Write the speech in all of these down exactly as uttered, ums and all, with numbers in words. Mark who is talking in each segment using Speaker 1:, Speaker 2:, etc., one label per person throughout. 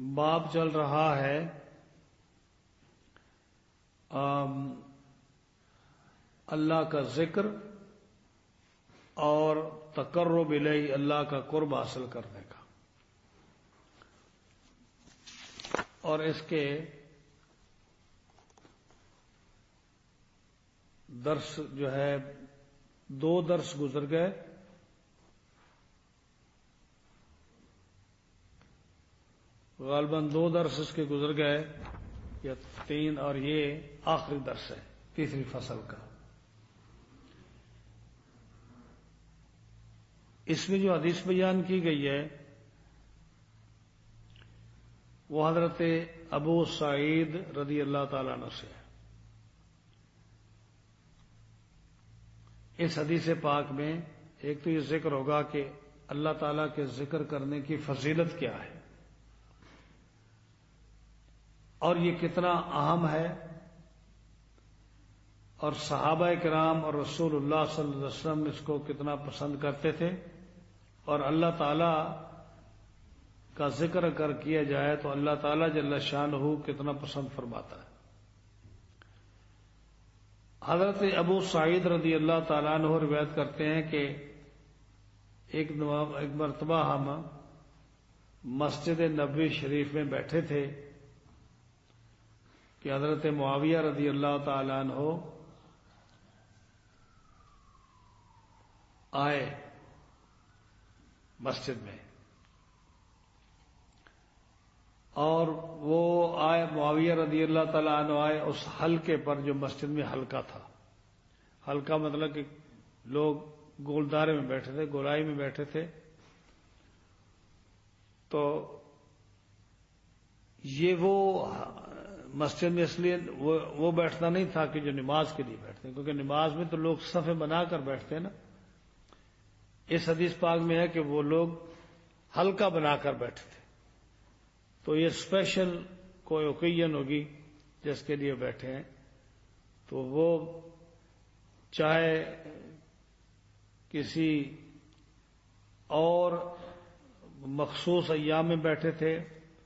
Speaker 1: باب چل رہا ہے اللہ کا ذکر اور تقرب الیہ، اللہ کا قرب حاصل کرنے کا، اور اس کے درس جو ہے دو درس گزر گئے. غالباً دو درس اس کے گزر گئے یا تین، اور یہ آخری درس ہے تیسری فصل کا. اس میں جو حدیث بیان کی گئی ہے وہ حضرت ابو سعید رضی اللہ تعالیٰ عنہ سے ہے. اس حدیث پاک میں ایک تو یہ ذکر ہوگا کہ اللہ تعالیٰ کے ذکر کرنے کی فضیلت کیا ہے اور یہ کتنا اہم ہے، اور صحابہ کرام اور رسول اللہ صلی اللہ علیہ وسلم اس کو کتنا پسند کرتے تھے، اور اللہ تعالیٰ کا ذکر اگر کیا جائے تو اللہ تعالیٰ جل شانہ کتنا پسند فرماتا ہے. حضرت ابو سعید رضی اللہ تعالیٰ عنہ روایت کرتے ہیں کہ ایک مرتبہ ہم مسجد نبوی شریف میں بیٹھے تھے کہ حضرت معاویہ رضی اللہ تعالیٰ عنہ آئے مسجد میں، اور وہ آئے معاویہ رضی اللہ تعالیٰ عنہ آئے اس حلقے پر جو مسجد میں حلقہ تھا. حلقہ مطلب کہ لوگ گولدارے میں بیٹھے تھے، گولائی میں بیٹھے تھے. تو یہ وہ مسجد میں اس لیے وہ, وہ بیٹھنا نہیں تھا کہ جو نماز کے لیے بیٹھتے ہیں، کیونکہ نماز میں تو لوگ صفیں بنا کر بیٹھتے ہیں نا. اس حدیث پاک میں ہے کہ وہ لوگ حلقہ بنا کر بیٹھے تھے. تو یہ اسپیشل کوئی اوکیجن ہوگی جس کے لیے بیٹھے ہیں، تو وہ چاہے کسی اور مخصوص ایام میں بیٹھے تھے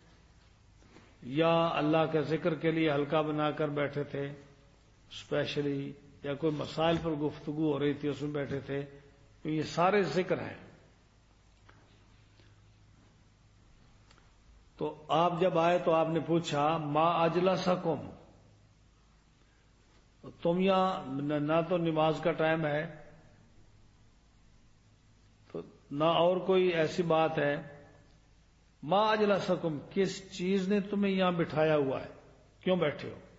Speaker 1: یا اللہ کے ذکر کے لیے حلقہ بنا کر بیٹھے تھے اسپیشلی، یا کوئی مسائل پر گفتگو ہو رہی تھی اس میں بیٹھے تھے، تو یہ سارے ذکر ہیں. تو آپ جب آئے تو آپ نے پوچھا ما اجلسکم، تم یہاں نہ تو نماز کا ٹائم ہے تو نہ اور کوئی ایسی بات ہے، ما اجلسکم کس چیز نے تمہیں یہاں بٹھایا ہوا ہے، کیوں بیٹھے ہو؟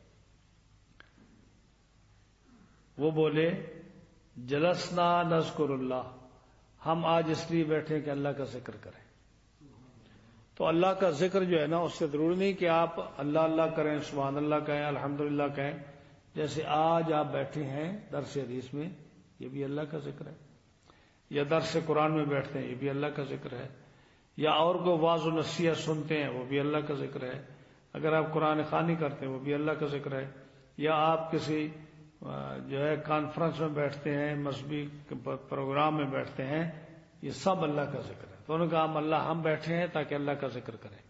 Speaker 1: وہ بولے جلسنا نذکر اللہ، ہم آج اس لیے بیٹھے کہ اللہ کا ذکر کریں. تو اللہ کا ذکر جو ہے نا، اس سے ضروری نہیں کہ آپ اللہ اللہ کریں، سبحان اللہ کہیں، الحمدللہ کہیں. جیسے آج آپ بیٹھے ہیں درس حدیث میں، یہ بھی اللہ کا ذکر ہے، یا درس قرآن میں بیٹھتے ہیں، یہ بھی اللہ کا ذکر ہے، یا اور کوئی واعظ و نصیحت سنتے ہیں، وہ بھی اللہ کا ذکر ہے. اگر آپ قرآن خوانی کرتے ہیں وہ بھی اللہ کا ذکر ہے، یا آپ کسی جو ہے کانفرنس میں بیٹھتے ہیں، مذہبی پروگرام میں بیٹھتے ہیں، یہ سب اللہ کا ذکر ہے. تو انہوں نے کہا ہم اللہ ہم بیٹھے ہیں تاکہ اللہ کا ذکر کریں.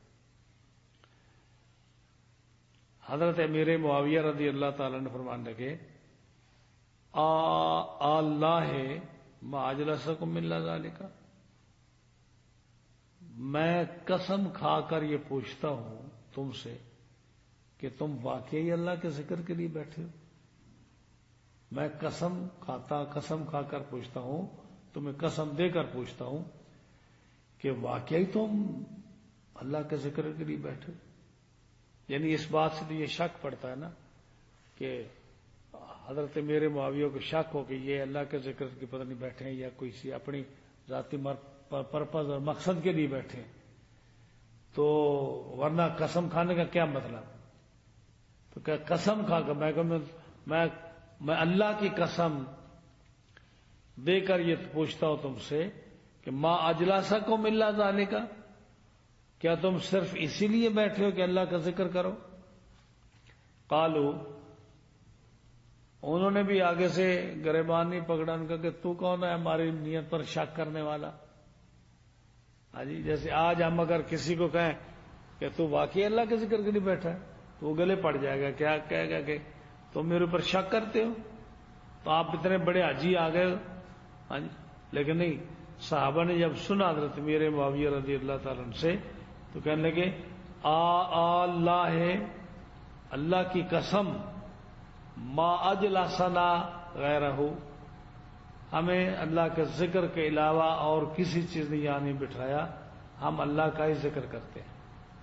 Speaker 1: حضرت امیر معاویہ رضی اللہ تعالیٰ نے فرمانے لگے اللہ ما اجلسکم الا ذالک، میں قسم کھا کر یہ پوچھتا ہوں تم سے کہ تم واقعی اللہ کے ذکر کے لیے بیٹھے ہو. میں قسم کھاتا قسم کھا کر پوچھتا ہوں، تمہیں قسم دے کر پوچھتا ہوں کہ واقعی تم اللہ کے ذکر کے لیے بیٹھے. یعنی اس بات سے تو یہ شک پڑتا ہے نا کہ حضرت میرے معاویہ کو شک ہو کہ یہ اللہ کے ذکر کی پتہ نہیں بیٹھے ہیں یا کوئی سی اپنی ذاتی پرپز اور مقصد کے لیے بیٹھے ہیں. تو ورنہ قسم کھانے کا کیا مطلب؟ تو کہ قسم کھا کر میں میں میں اللہ کی قسم دے کر یہ پوچھتا ہوں تم سے کہ ما اجلسکم الا ذالک، کیا تم صرف اسی لیے بیٹھے ہو کہ اللہ کا ذکر کرو؟ قالو، انہوں نے بھی آگے سے گریبان نہیں پکڑا، ان کا کہ تو کون ہے ہماری نیت پر شک کرنے والا؟ ہاں جی، جیسے آج ہم اگر کسی کو کہیں کہ تو واقعی اللہ کے ذکر کے لیے بیٹھا ہے؟ تو وہ گلے پڑ جائے گا، کیا کہے گا کہ تم میرے اوپر شک کرتے ہو، تو آپ اتنے بڑے حاجی آ گئے. ہاں جی. لیکن نہیں، صحابہ نے جب سنا حضرت امیر معاویہ رضی اللہ تعالیٰ عنہ سے تو کہنے لگے آ اللہ ہے، اللہ کی قسم، ما اجلسنا غیرہ، ہمیں اللہ کے ذکر کے علاوہ اور کسی چیز نے یہاں نہیں بٹھایا، ہم اللہ کا ہی ذکر کرتے ہیں.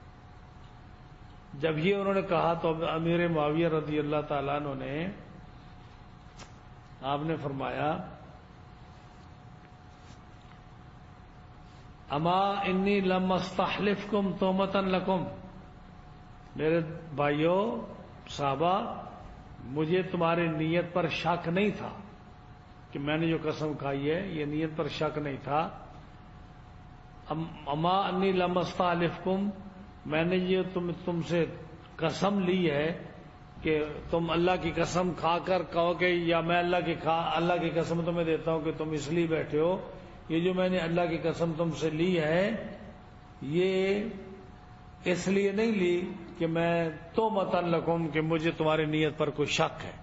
Speaker 1: جب یہ انہوں نے کہا تو امیر معاویہ رضی اللہ تعالیٰ عنہ نے، آپ نے فرمایا اما انی لم استحلفکم تہمۃ لکم، میرے بھائیوں صحابہ، مجھے تمہاری نیت پر شک نہیں تھا کہ میں نے جو قسم کھائی ہے یہ نیت پر شک نہیں تھا. اما انی لم استحلفکم، میں نے یہ تم تم سے قسم لی ہے کہ تم اللہ کی قسم کھا کر کہو کہ یا میں اللہ کی کھا اللہ کی قسم تمہیں دیتا ہوں کہ تم اس لیے بیٹھے ہو. یہ جو میں نے اللہ کی قسم تم سے لی ہے یہ اس لیے نہیں لی کہ میں تہمۃ لکم کہ مجھے تمہاری نیت پر کوئی شک ہے،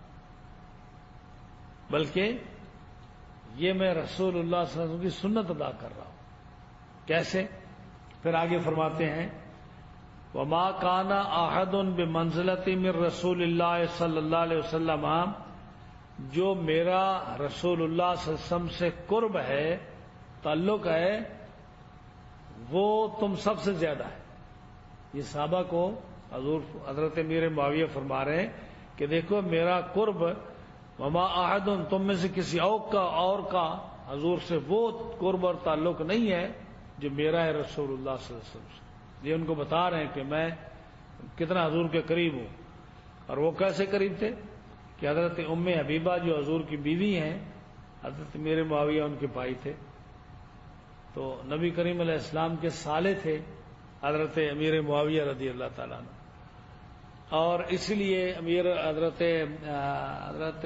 Speaker 1: بلکہ یہ میں رسول اللہ صلی اللہ علیہ وسلم کی سنت ادا کر رہا ہوں. کیسے؟ پھر آگے فرماتے ہیں وما کان احد بمنزلۃ من رسول اللہ صلی اللہ علیہ وسلم، جو میرا رسول اللہ صلی اللہ علیہ وسلم سے قرب ہے، تعلق ہے، وہ تم سب سے زیادہ ہے. یہ صحابہ کو حضور حضرت امیر معاویہ فرما رہے ہیں کہ دیکھو میرا قرب، وما احد، تم میں سے کسی اور کا اور کا حضور سے وہ قرب اور تعلق نہیں ہے جو میرا ہے رسول اللہ صلی اللہ علیہ وسلم سے. یہ ان کو بتا رہے ہیں کہ میں کتنا حضور کے قریب ہوں. اور وہ کیسے قریب تھے کہ حضرت ام حبیبہ جو حضور کی بیوی ہیں، حضرت امیر معاویہ ان کے بھائی تھے، تو نبی کریم علیہ السلام کے سالے تھے حضرت امیر معاویہ رضی اللہ تعالیٰ عنہ. اور اس لیے امیر حضرت حضرت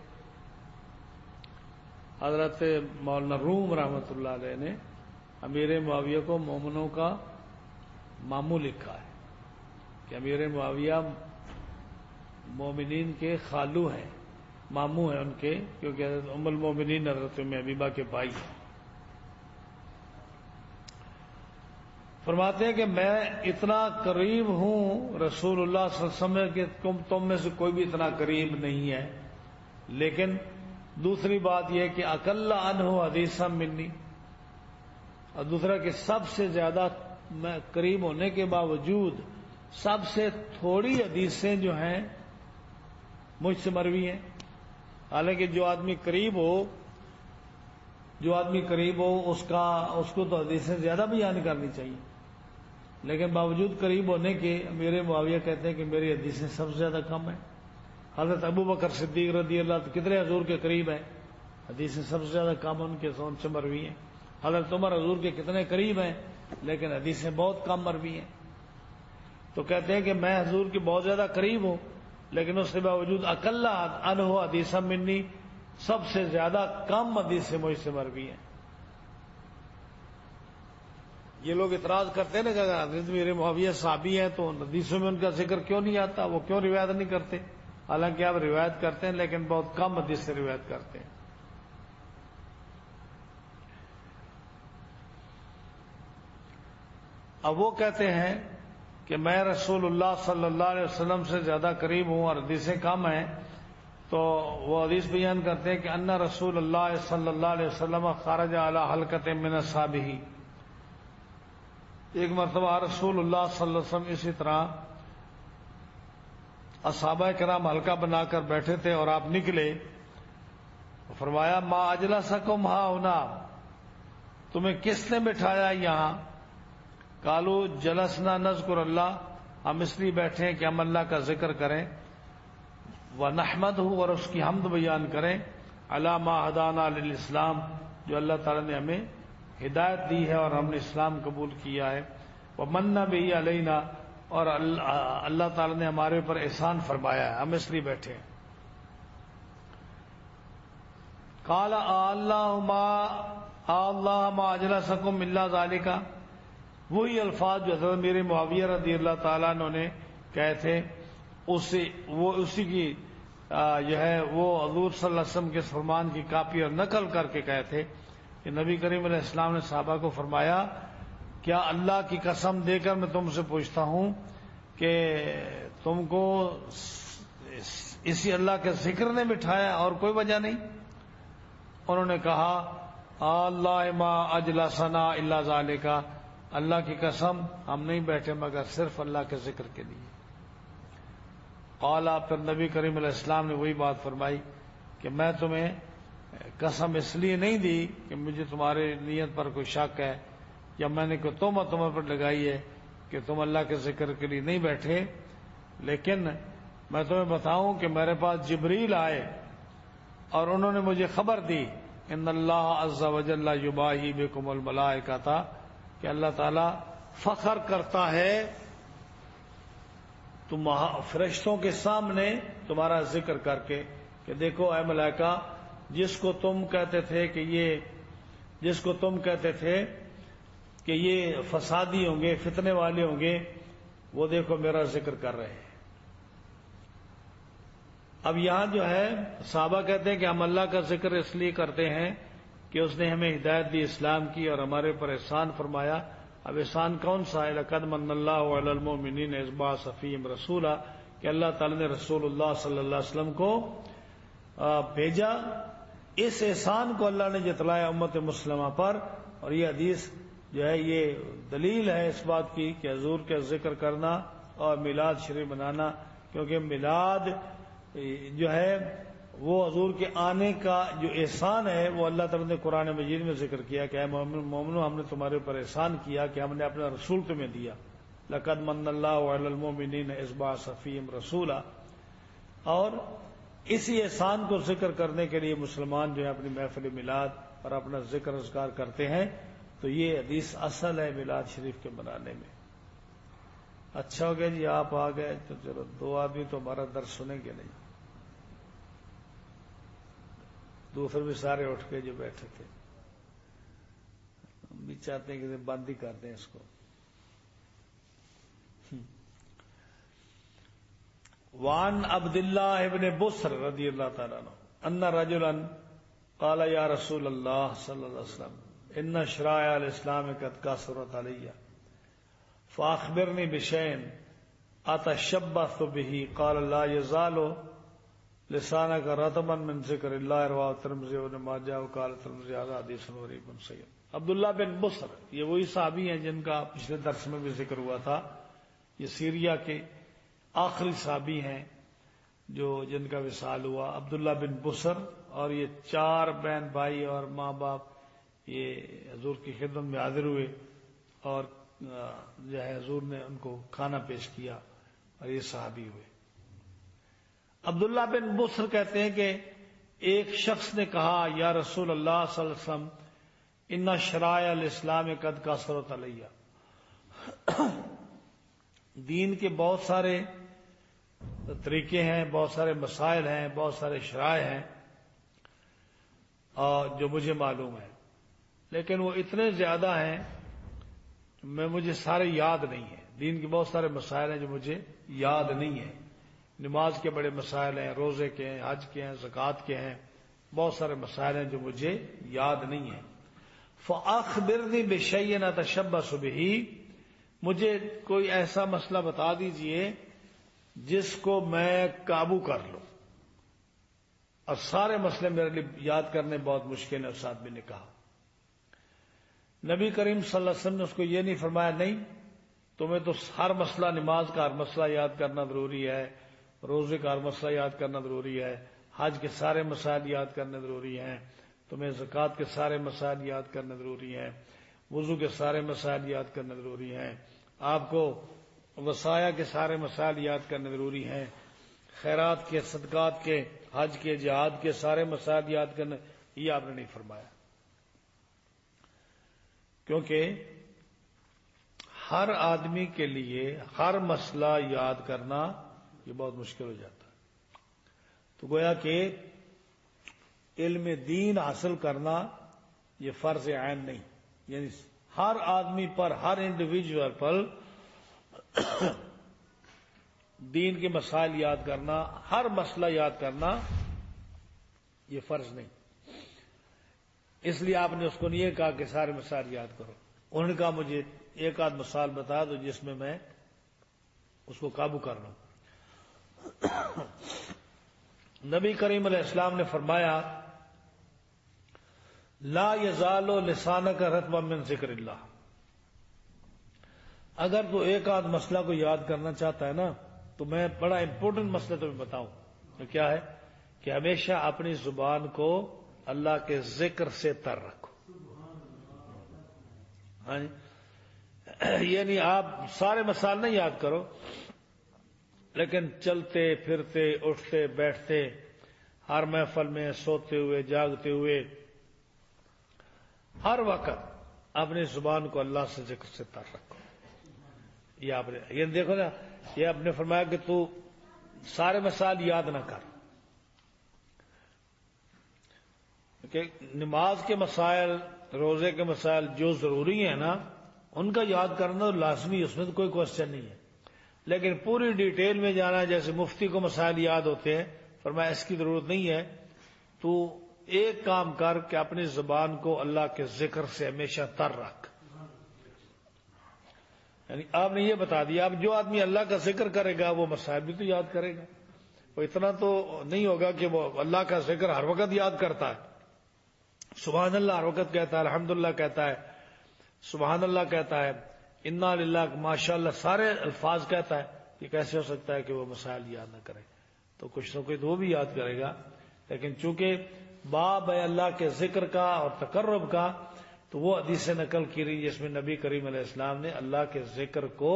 Speaker 1: حضرت مولانا روم رحمۃ اللہ علیہ نے امیر معاویہ کو مومنوں کا ماموں لکھا ہے کہ امیر معاویہ مومنین کے خالو ہیں، ماموں ہیں ان کے، کیونکہ حضرت ام المومنین حضرت ام حبیبہ کے بھائی ہیں. فرماتے ہیں کہ میں اتنا قریب ہوں رسول اللہ صلی اللہ علیہ وسلم کہ تم تم میں سے کوئی بھی اتنا قریب نہیں ہے. لیکن دوسری بات یہ کہ اقل عنہ حدیثا منی، اور دوسرا کہ سب سے زیادہ میں قریب ہونے کے باوجود سب سے تھوڑی حدیثیں جو ہیں مجھ سے مروی ہیں. حالانکہ جو آدمی قریب ہو جو آدمی قریب ہو اس کا اس کو تو حدیثیں زیادہ بیان کرنی چاہیے، لیکن باوجود قریب ہونے کے میرے معاویہ کہتے ہیں کہ میری حدیثیں سب سے زیادہ کم ہیں. حضرت ابو بکر صدیق رضی اللہ عنہ کتنے حضور کے قریب ہیں، حدیثیں سب سے زیادہ کم ان کے سون سے مروی ہیں. حضرت عمر حضور کے کتنے قریب ہیں لیکن حدیثیں بہت کم مروی ہیں. تو کہتے ہیں کہ میں حضور کے بہت زیادہ قریب ہوں، لیکن اس کے باوجود اقل عنہ حدیثا منی، سب سے زیادہ کم حدیثیں مجھ سے مروی ہیں. یہ لوگ اعتراض کرتے ہیں نا کہ اگر حضرت امیر معاویہ صحابی ہیں تو حدیثوں میں ان کا ذکر کیوں نہیں آتا، وہ کیوں روایت نہیں کرتے؟ حالانکہ آپ روایت کرتے ہیں لیکن بہت کم حدیث سے روایت کرتے ہیں. اب وہ کہتے ہیں کہ میں رسول اللہ صلی اللہ علیہ وسلم سے زیادہ قریب ہوں اور حدیثیں کم ہیں، تو وہ حدیث بیان کرتے ہیں کہ ان رسول اللہ صلی اللہ علیہ وسلم خرج علی حلقۃ من اصحابہ، ایک مرتبہ رسول اللہ صلی اللہ علیہ وسلم اسی طرح اصحابہ کرام حلقہ بنا کر بیٹھے تھے اور آپ نکلے. فرمایا ما اجلسکم ہا ہونا، تمہیں کس نے بٹھایا یہاں؟ قالو جلسنا نذکر اللہ، ہم اس لیے بیٹھے ہیں کہ ہم اللہ کا ذکر کریں، ونحمدہ، اور اس کی حمد بیان کریں، علی ما ہدانا للاسلام، جو اللہ تعالیٰ نے ہمیں ہدایت دی ہے اور ہم نے اسلام قبول کیا ہے، ومن بہ علینا، اور اللہ تعالیٰ نے ہمارے اوپر احسان فرمایا ہے، ہم اس لیے بیٹھے ہیں. قال اللہم اللہ ما اجلسکم الا ذالک، وہی الفاظ جو حضرت میرے معاویہ رضی اللہ تعالیٰ عنہ نے کہے تھے، اسی وہ اسی کی جو ہے وہ حضور صلی اللہ علیہ وسلم کے فرمان کی کاپی اور نقل کر کے کہے تھے کہ نبی کریم علیہ السلام نے صحابہ کو فرمایا، کیا اللہ کی قسم دے کر میں تم سے پوچھتا ہوں کہ تم کو اسی اللہ کے ذکر نے بٹھایا اور کوئی وجہ نہیں؟ انہوں نے کہا اللہ ما اجلسنا الا ذالک، اللہ کی قسم ہم نہیں بیٹھے مگر صرف اللہ کے ذکر کے لیے۔ قال پھر نبی کریم علیہ السلام نے وہی بات فرمائی کہ میں تمہیں قسم اس لیے نہیں دی کہ مجھے تمہارے نیت پر کوئی شک ہے یا میں نے کوئی تہمت تمہیں پر لگائی ہے کہ تم اللہ کے ذکر کے لیے نہیں بیٹھے، لیکن میں تمہیں بتاؤں کہ میرے پاس جبریل آئے اور انہوں نے مجھے خبر دی ان اللہ عز وجل یباہی بکم الملائکۃ، کہ اللہ تعالی فخر کرتا ہے تم فرشتوں کے سامنے تمہارا ذکر کر کے کہ دیکھو اے ملائکہ، جس کو تم کہتے تھے کہ یہ جس کو تم کہتے تھے کہ یہ فسادی ہوں گے، فتنے والے ہوں گے، وہ دیکھو میرا ذکر کر رہے ہیں۔ اب یہاں جو ہے صحابہ کہتے ہیں کہ ہم اللہ کا ذکر اس لیے کرتے ہیں کہ اس نے ہمیں ہدایت دی اسلام کی اور ہمارے اوپر احسان فرمایا۔ اب احسان کون سا ہے؟ لقد من اللہ علی المؤمنین اذ بعث فیہم رسولا، کہ اللہ تعالی نے رسول اللہ صلی اللہ علیہ وسلم کو بھیجا۔ اس احسان کو اللہ نے جتلایا امت مسلمہ پر، اور یہ حدیث جو ہے یہ دلیل ہے اس بات کی کہ حضور کا ذکر کرنا اور میلاد شریف منانا، کیونکہ میلاد جو ہے وہ حضور کے آنے کا جو احسان ہے وہ اللہ تعالیٰ نے قرآن مجید میں ذکر کیا کہ اے مومنو، ہم نے تمہارے اوپر احسان کیا کہ ہم نے اپنا رسول تمہیں دیا۔ لقد من اللہ علی المؤمنین اذ بعث فیہم رسولا، اور اسی احسان کو ذکر کرنے کے لیے مسلمان جو ہے اپنی محفل میلاد اور اپنا ذکر اذکار کرتے ہیں، تو یہ حدیث اصل ہے میلاد شریف کے منانے میں۔ اچھا ہو گیا جی آپ آ گئے، تو چلو دو آدمی تو ہمارا درس سنیں گے نہیں، دوسرے بھی سارے اٹھ کے جو بیٹھے تھے، ہم بھی چاہتے ہیں کہ بند ہی کر دیں اس کو۔ وعن عبد اللہ ابن بصر رضی اللہ تعالیٰ عنہ ان رجلا قال یا رسول اللہ صلی اللہ علیہ وسلم ان شرائع الاسلام قد کثرت علی فاخبرنی بشیء اتشبث به قال لا یزال لسانک رطبا من ذکر اللہ، رواه ترمذی و ابن ماجہ وقال ترمذی هذا حدیث غریب صحیح۔ عبداللہ بن بصر یہ وہی صحابی ہیں جن کا پچھلے درس میں بھی ذکر ہوا تھا، یہ سیریا کے آخری صحابی ہیں جو جن کا وصال ہوا، عبداللہ بن بصر، اور یہ چار بہن بھائی اور ماں باپ یہ حضور کی خدمت میں حاضر ہوئے اور جو ہے حضور نے ان کو کھانا پیش کیا اور یہ صحابی ہوئے۔ عبداللہ بن بصر کہتے ہیں کہ ایک شخص نے کہا یا رسول اللہ صلی اللہ علیہ وسلم ان شرائع الاسلام قد کثرت علیہ، دین کے بہت سارے طریقے ہیں، بہت سارے مسائل ہیں، بہت سارے شرائع ہیں اور جو مجھے معلوم ہے، لیکن وہ اتنے زیادہ ہیں میں مجھے سارے یاد نہیں ہیں۔ دین کے بہت سارے مسائل ہیں جو مجھے یاد نہیں ہیں، نماز کے بڑے مسائل ہیں، روزے کے ہیں، حج کے ہیں، زکوٰۃ کے ہیں، بہت سارے مسائل ہیں جو مجھے یاد نہیں ہیں۔ فَأَخْبِرْنِي بِشَيْءٍ أَتَشَبَّثُ بِهِ، مجھے کوئی ایسا مسئلہ بتا دیجئے جس کو میں قابو کر لوں، اور سارے مسئلے میرے لیے یاد کرنے بہت مشکل ہے۔ اس آدمی نے کہا، نبی کریم صلی اللہ علیہ وسلم نے اس کو یہ نہیں فرمایا نہیں تمہیں تو ہر مسئلہ، نماز کا ہر مسئلہ یاد کرنا ضروری ہے، روزے کا ہر مسئلہ یاد کرنا ضروری ہے، حج کے سارے مسائل یاد کرنے ضروری ہیں، تمہیں زکوٰۃ کے سارے مسائل یاد کرنے ضروری ہیں، وضو کے سارے مسائل یاد کرنے ضروری ہیں، آپ کو وصایا کے سارے مسائل یاد کرنے ضروری ہیں، خیرات کے، صدقات کے، حج کے، جہاد کے سارے مسائل یاد کرنے، یہ آپ نے نہیں فرمایا، کیونکہ ہر آدمی کے لیے ہر مسئلہ یاد کرنا یہ بہت مشکل ہو جاتا ہے۔ تو گویا کہ علم دین حاصل کرنا یہ فرض عین نہیں، یعنی ہر آدمی پر، ہر انڈیویجول پر دین کے مسائل یاد کرنا، ہر مسئلہ یاد کرنا یہ فرض نہیں. اس لیے آپ نے اس کو نہیں یہ کہا کہ سارے مسائل یاد کرو. انہوں نے کہا مجھے ایک آدھ مثال بتا دو جس میں میں اس کو قابو کر لوں. نبی کریم علیہ السلام نے فرمایا لا یزال لسانک رطبا من ذکر اللہ. اگر تو ایک آدھ مسئلہ کو یاد کرنا چاہتا ہے نا تو میں بڑا امپورٹنٹ مسئلہ تمہیں بتاؤں. تو کیا ہے کہ ہمیشہ اپنی زبان کو اللہ کے ذکر سے تر رکھو. ہاں یعنی آپ سارے مسائل نہیں یاد کرو، لیکن چلتے پھرتے اٹھتے بیٹھتے ہر محفل میں سوتے ہوئے جاگتے ہوئے ہر وقت اپنی زبان کو اللہ سے ذکر سے تر رکھو. یہ آپ نے یہ دیکھو نا، یہ آپ نے فرمایا کہ تو سارے مسائل یاد نہ کر، کہ نماز کے مسائل، روزے کے مسائل جو ضروری ہیں نا ان کا یاد کرنا لازمی، اس میں تو کوئی کوشچن نہیں ہے. لیکن پوری ڈیٹیل میں جانا، جیسے مفتی کو مسائل یاد ہوتے ہیں، فرمایا اس کی ضرورت نہیں ہے. تو ایک کام کر کہ اپنی زبان کو اللہ کے ذکر سے ہمیشہ تر رکھ. یعنی آپ نے یہ بتا دیا اب جو آدمی اللہ کا ذکر کرے گا وہ مسائل بھی تو یاد کرے گا. وہ اتنا تو نہیں ہوگا کہ وہ اللہ کا ذکر ہر وقت یاد کرتا ہے، سبحان اللہ ہر وقت کہتا ہے، الحمدللہ کہتا ہے، سبحان اللہ کہتا ہے، انا للہ ماشاء اللہ سارے الفاظ کہتا ہے. یہ کیسے ہو سکتا ہے کہ وہ مسائل یاد نہ کرے؟ تو کچھ نہ کچھ وہ بھی یاد کرے گا. لیکن چونکہ باب ہے اللہ کے ذکر کا اور تقرب کا، تو وہ حدیث سے نقل کی رہی جس میں نبی کریم علیہ السلام نے اللہ کے ذکر کو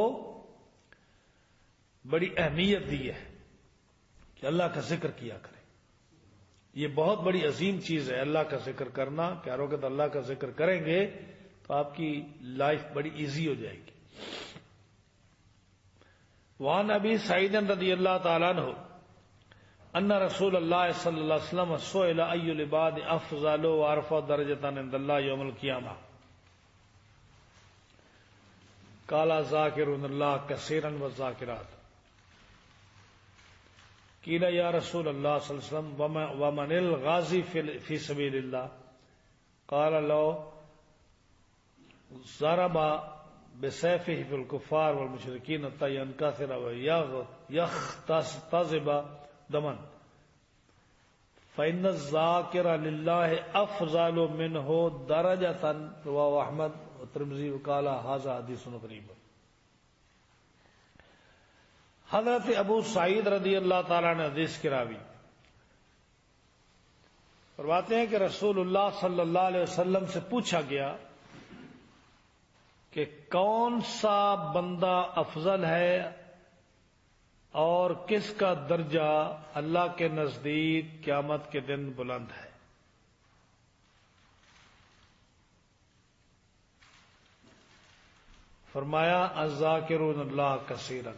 Speaker 1: بڑی اہمیت دی ہے کہ اللہ کا ذکر کیا کرے. یہ بہت بڑی عظیم چیز ہے اللہ کا ذکر کرنا، کہ ہر وقت اللہ کا ذکر کریں گے تو آپ کی لائف بڑی ایزی ہو جائے گی. وعن ابی سعید رضی اللہ تعالیٰ عنہ ان رسول اللہ صلی اللہ علیہ وسلم سئل ای العباد افضل وارفع درجۃ عند اللہ یوم القیامہ قال ذاکرون اللہ کثیرا والذاکرات. قیل یا رسول اللہ صلی اللہ علیہ وسلم ومن الغازی فی سبیل اللہ قال لو ضرب بسیفہ فی الکفار والمشرکین حتی ینکسر ویغتسب دما فإن الذاکر للہ افضل منہ درجۃ رواه احمد والترمذی وقال ھذا حدیث غریب. حضرت ابو سعید رضی اللہ تعالیٰ نے حدیث کے راوی فرماتے ہیں کہ رسول اللہ صلی اللہ علیہ وسلم سے پوچھا گیا کہ کون سا بندہ افضل ہے اور کس کا درجہ اللہ کے نزدیک قیامت کے دن بلند ہے. فرمایا الذاکرون اللہ کثیرا،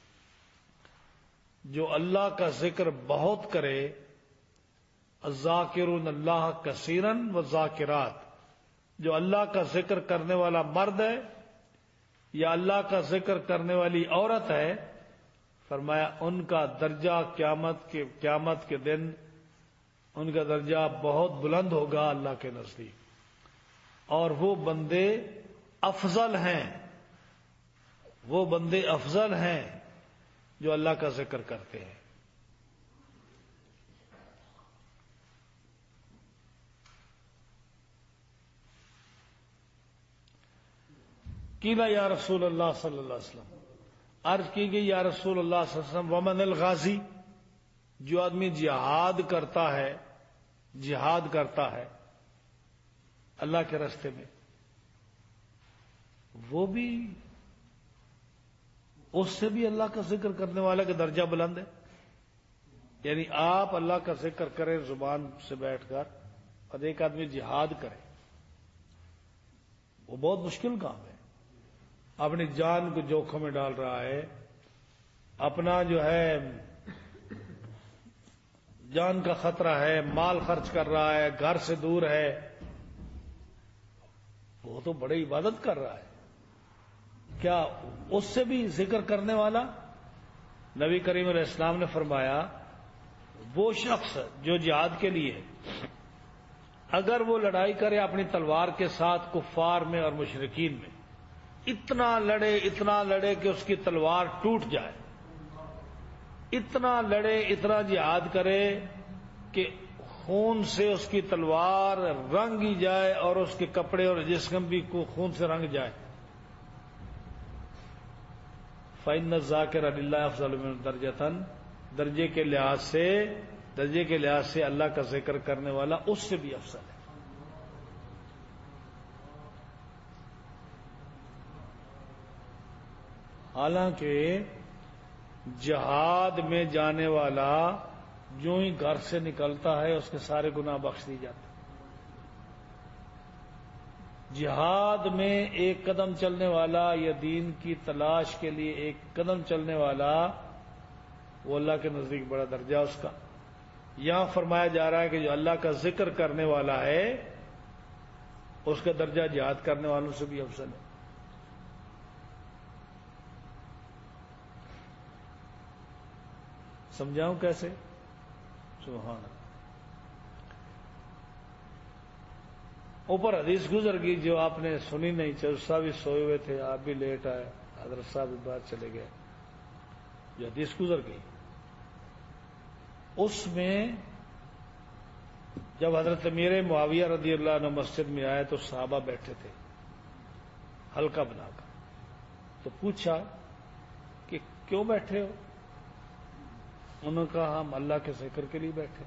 Speaker 1: جو اللہ کا ذکر بہت کرے. الذاکرون اللہ کثیرا والذاکرات، جو اللہ کا ذکر کرنے والا مرد ہے یا اللہ کا ذکر کرنے والی عورت ہے، فرمایا ان کا درجہ قیامت کے قیامت کے دن ان کا درجہ بہت بلند ہوگا اللہ کے نزدیک. اور وہ بندے افضل ہیں، وہ بندے افضل ہیں جو اللہ کا ذکر کرتے ہیں. قیل یا رسول اللہ صلی اللہ علیہ وسلم، عرض کی گئی یا رسول اللہ صلی اللہ علیہ وسلم ومن الغازی، جو آدمی جہاد کرتا ہے، جہاد کرتا ہے اللہ کے راستے میں، وہ بھی اس سے بھی اللہ کا ذکر کرنے والا کا درجہ بلند ہے. یعنی آپ اللہ کا ذکر کریں زبان سے بیٹھ کر اور ایک آدمی جہاد کرے، وہ بہت مشکل کام ہے. اپنی جان کو جوکھم میں ڈال رہا ہے، اپنا جو ہے جان کا خطرہ ہے، مال خرچ کر رہا ہے، گھر سے دور ہے، وہ تو بڑی عبادت کر رہا ہے، کیا اس سے بھی ذکر کرنے والا؟ نبی کریم علیہ السلام نے فرمایا وہ شخص جو جہاد کے لیے اگر وہ لڑائی کرے اپنی تلوار کے ساتھ کفار میں اور مشرکین میں، اتنا لڑے اتنا لڑے کہ اس کی تلوار ٹوٹ جائے، اتنا لڑے اتنا جہاد کرے کہ خون سے اس کی تلوار رنگ ہی جائے اور اس کے کپڑے اور جسم بھی خون سے رنگ جائے، فَإِنَّ الذَّاكِرَ لِلَّهِ أَفْضَلُ مِنْ دَرْجَةً، درجے کے لحاظ سے درجے کے لحاظ سے اللہ کا ذکر کرنے والا اس سے بھی افضل ہے۔ حالانکہ جہاد میں جانے والا جو ہی گھر سے نکلتا ہے اس کے سارے گناہ بخش دی جاتے ہیں۔ جہاد میں ایک قدم چلنے والا یا دین کی تلاش کے لیے ایک قدم چلنے والا، وہ اللہ کے نزدیک بڑا درجہ اس کا۔ یہاں فرمایا جا رہا ہے کہ جو اللہ کا ذکر کرنے والا ہے اس کا درجہ جہاد کرنے والوں سے بھی افضل ہے۔ سمجھاؤں کیسے؟ سبحان اللہ۔ اوپر حدیث گزر گئی جو آپ نے سنی نہیں، چودہ صاحب بھی سوئے ہوئے تھے، آپ بھی لیٹ آئے، حضرت صاحب بھی بعد چلے گئے، جو حدیث گزر گئی اس میں جب حضرت امیر معاویہ رضی اللہ عنہ مسجد میں آئے تو صحابہ بیٹھے تھے حلقہ بنا کر، تو پوچھا کہ کیوں بیٹھے ہو؟ انہوں نے کہا ہم اللہ کے ذکر کے لیے بیٹھے۔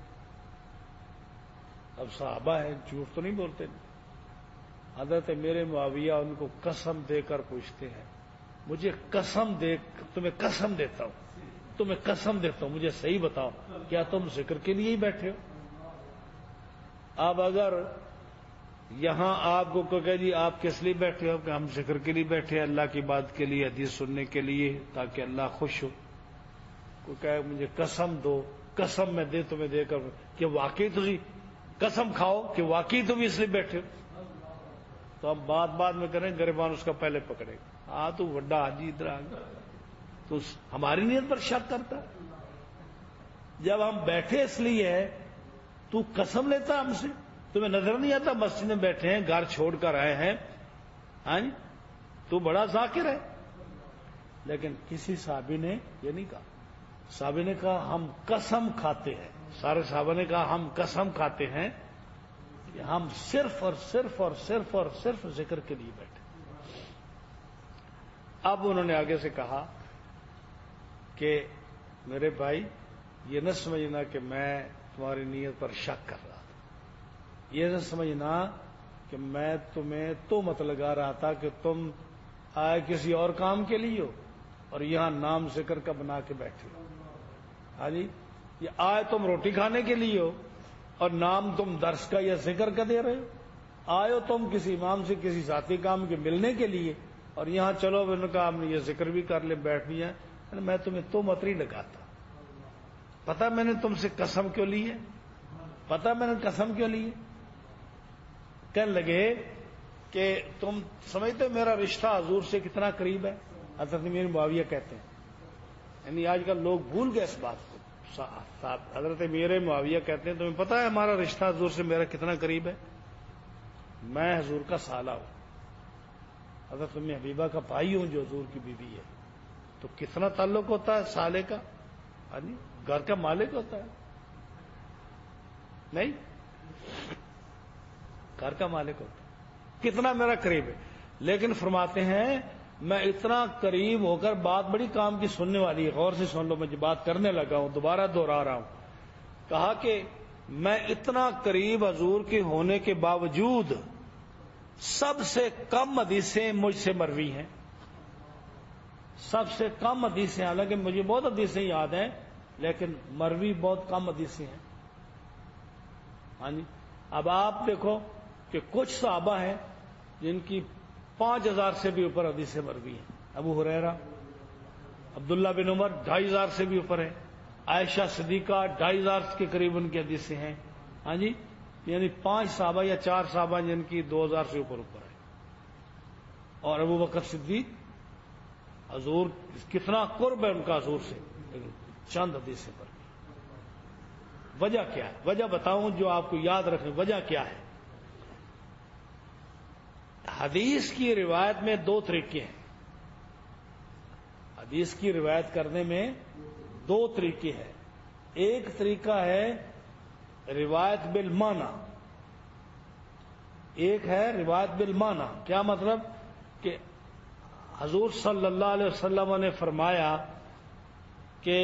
Speaker 1: اب صحابہ ہیں، جھوٹ تو نہیں بولتے۔ حضرت میرے معاویہ ان کو قسم دے کر پوچھتے ہیں، مجھے قسم دے تمہیں قسم دیتا ہوں تمہیں قسم دیتا ہوں مجھے صحیح بتاؤ، کیا تم ذکر کے لیے ہی بیٹھے ہو؟ اب اگر یہاں آپ کو کہے جی آپ کس لیے بیٹھے ہو، کہ ہم ذکر کے لیے بیٹھے ہیں، اللہ کی بات کے لیے، حدیث سننے کے لیے، تاکہ اللہ خوش ہو۔ کوئی کہے مجھے قسم دو، قسم میں دے تمہیں دے کر کہ واقعی تجھے قسم کھاؤ کہ واقعی تم اس لیے بیٹھے ہو، تو ہم بات بات میں کریں، گریبان اس کا پہلے پکڑے گا، ہاں تو وڈا حاجی ادھر آ گیا، تو ہماری نیت پر شک کرتا۔ جب ہم بیٹھے اس لیے ہے تو قسم لیتا ہم سے، تمہیں نظر نہیں آتا مسجد میں بیٹھے ہیں، گھر چھوڑ کر آئے ہیں، ہاں تو بڑا ذاکر ہے۔ لیکن کسی صحابی نے یہ نہیں کہا، صحابی نے کہا ہم قسم کھاتے ہیں، سارے صحابہ نے کہا ہم قسم کھاتے ہیں کہ ہم صرف اور صرف اور صرف اور صرف ذکر کے لیے بیٹھے۔ اب انہوں نے آگے سے کہا کہ میرے بھائی یہ نہ سمجھنا کہ میں تمہاری نیت پر شک کر رہا تھا، یہ نہ سمجھنا کہ میں تمہیں تو مت لگا رہا تھا کہ تم آئے کسی اور کام کے لیے ہو اور یہاں نام ذکر کا بنا کے بیٹھے ہو۔ ہاں جی، یہ آئے تم روٹی کھانے کے لیے ہو اور نام تم درس کا یا ذکر کا دے رہے ہو، آئے ہو تم کسی امام سے کسی ذاتی کام کے ملنے کے لیے اور یہاں چلو میں نے کہا ہم نے یہ ذکر بھی کر لے بیٹھ بھی ہے، میں تمہیں تو مت نہیں لگاتا۔ پتا میں نے تم سے قسم کیوں لی ہے؟ پتا میں نے قسم کیوں لی ہے؟ کہنے لگے کہ تم سمجھتے میرا رشتہ حضور سے کتنا قریب ہے؟ حضرت امیر معاویہ کہتے ہیں، یعنی آج کل لوگ بھول گئے اس بات کو۔ حضرت امیر معاویہ کہتے ہیں تمہیں پتا ہے ہمارا رشتہ حضور سے میرا کتنا قریب ہے؟ میں حضور کا سالہ ہوں، حضرت ام حبیبہ کا بھائی ہوں جو حضور کی بیوی ہے، تو کتنا تعلق ہوتا ہے سالے کا؟ یعنی گھر کا مالک ہوتا ہے، نہیں گھر کا مالک ہوتا ہے، کتنا میرا قریب ہے۔ لیکن فرماتے ہیں میں اتنا قریب ہو کر بات بڑی کام کی سننے والی ہے، غور سے سن لو، میں جو بات کرنے لگا ہوں دوبارہ دوہرا رہا ہوں۔ کہا کہ میں اتنا قریب حضور کے ہونے کے باوجود سب سے کم حدیثیں مجھ سے مروی ہیں، سب سے کم حدیثیں، حالانکہ مجھے بہت حدیثیں یاد ہیں لیکن مروی بہت کم حدیثیں ہیں۔ ہاں جی، اب آپ دیکھو کہ کچھ صحابہ ہیں جن کی پانچ ہزار سے بھی اوپر حدیثیں مروی ہیں، ابو ہریرہ، عبداللہ بن عمر ڈھائی ہزار سے بھی اوپر ہے، عائشہ صدیقہ ڈھائی ہزار کے قریب ان کی حدیثیں ہیں۔ ہاں جی، یعنی پانچ صحابہ یا چار صحابہ جن کی دو ہزار سے اوپر اوپر ہے۔ اور ابو بکر صدیق حضور کتنا قرب ہے ان کا حضور سے، چند حدیثیں پر وجہ کیا ہے؟ وجہ بتاؤں جو آپ کو یاد رکھیں، وجہ کیا ہے؟ حدیث کی روایت میں دو طریقے ہیں. حدیث کی روایت کرنے میں دو طریقے ہیں. ایک طریقہ ہے روایت بالمعنی، ایک ہے روایت بالمعنی. کیا مطلب؟ کہ حضور صلی اللہ علیہ وسلم نے فرمایا کہ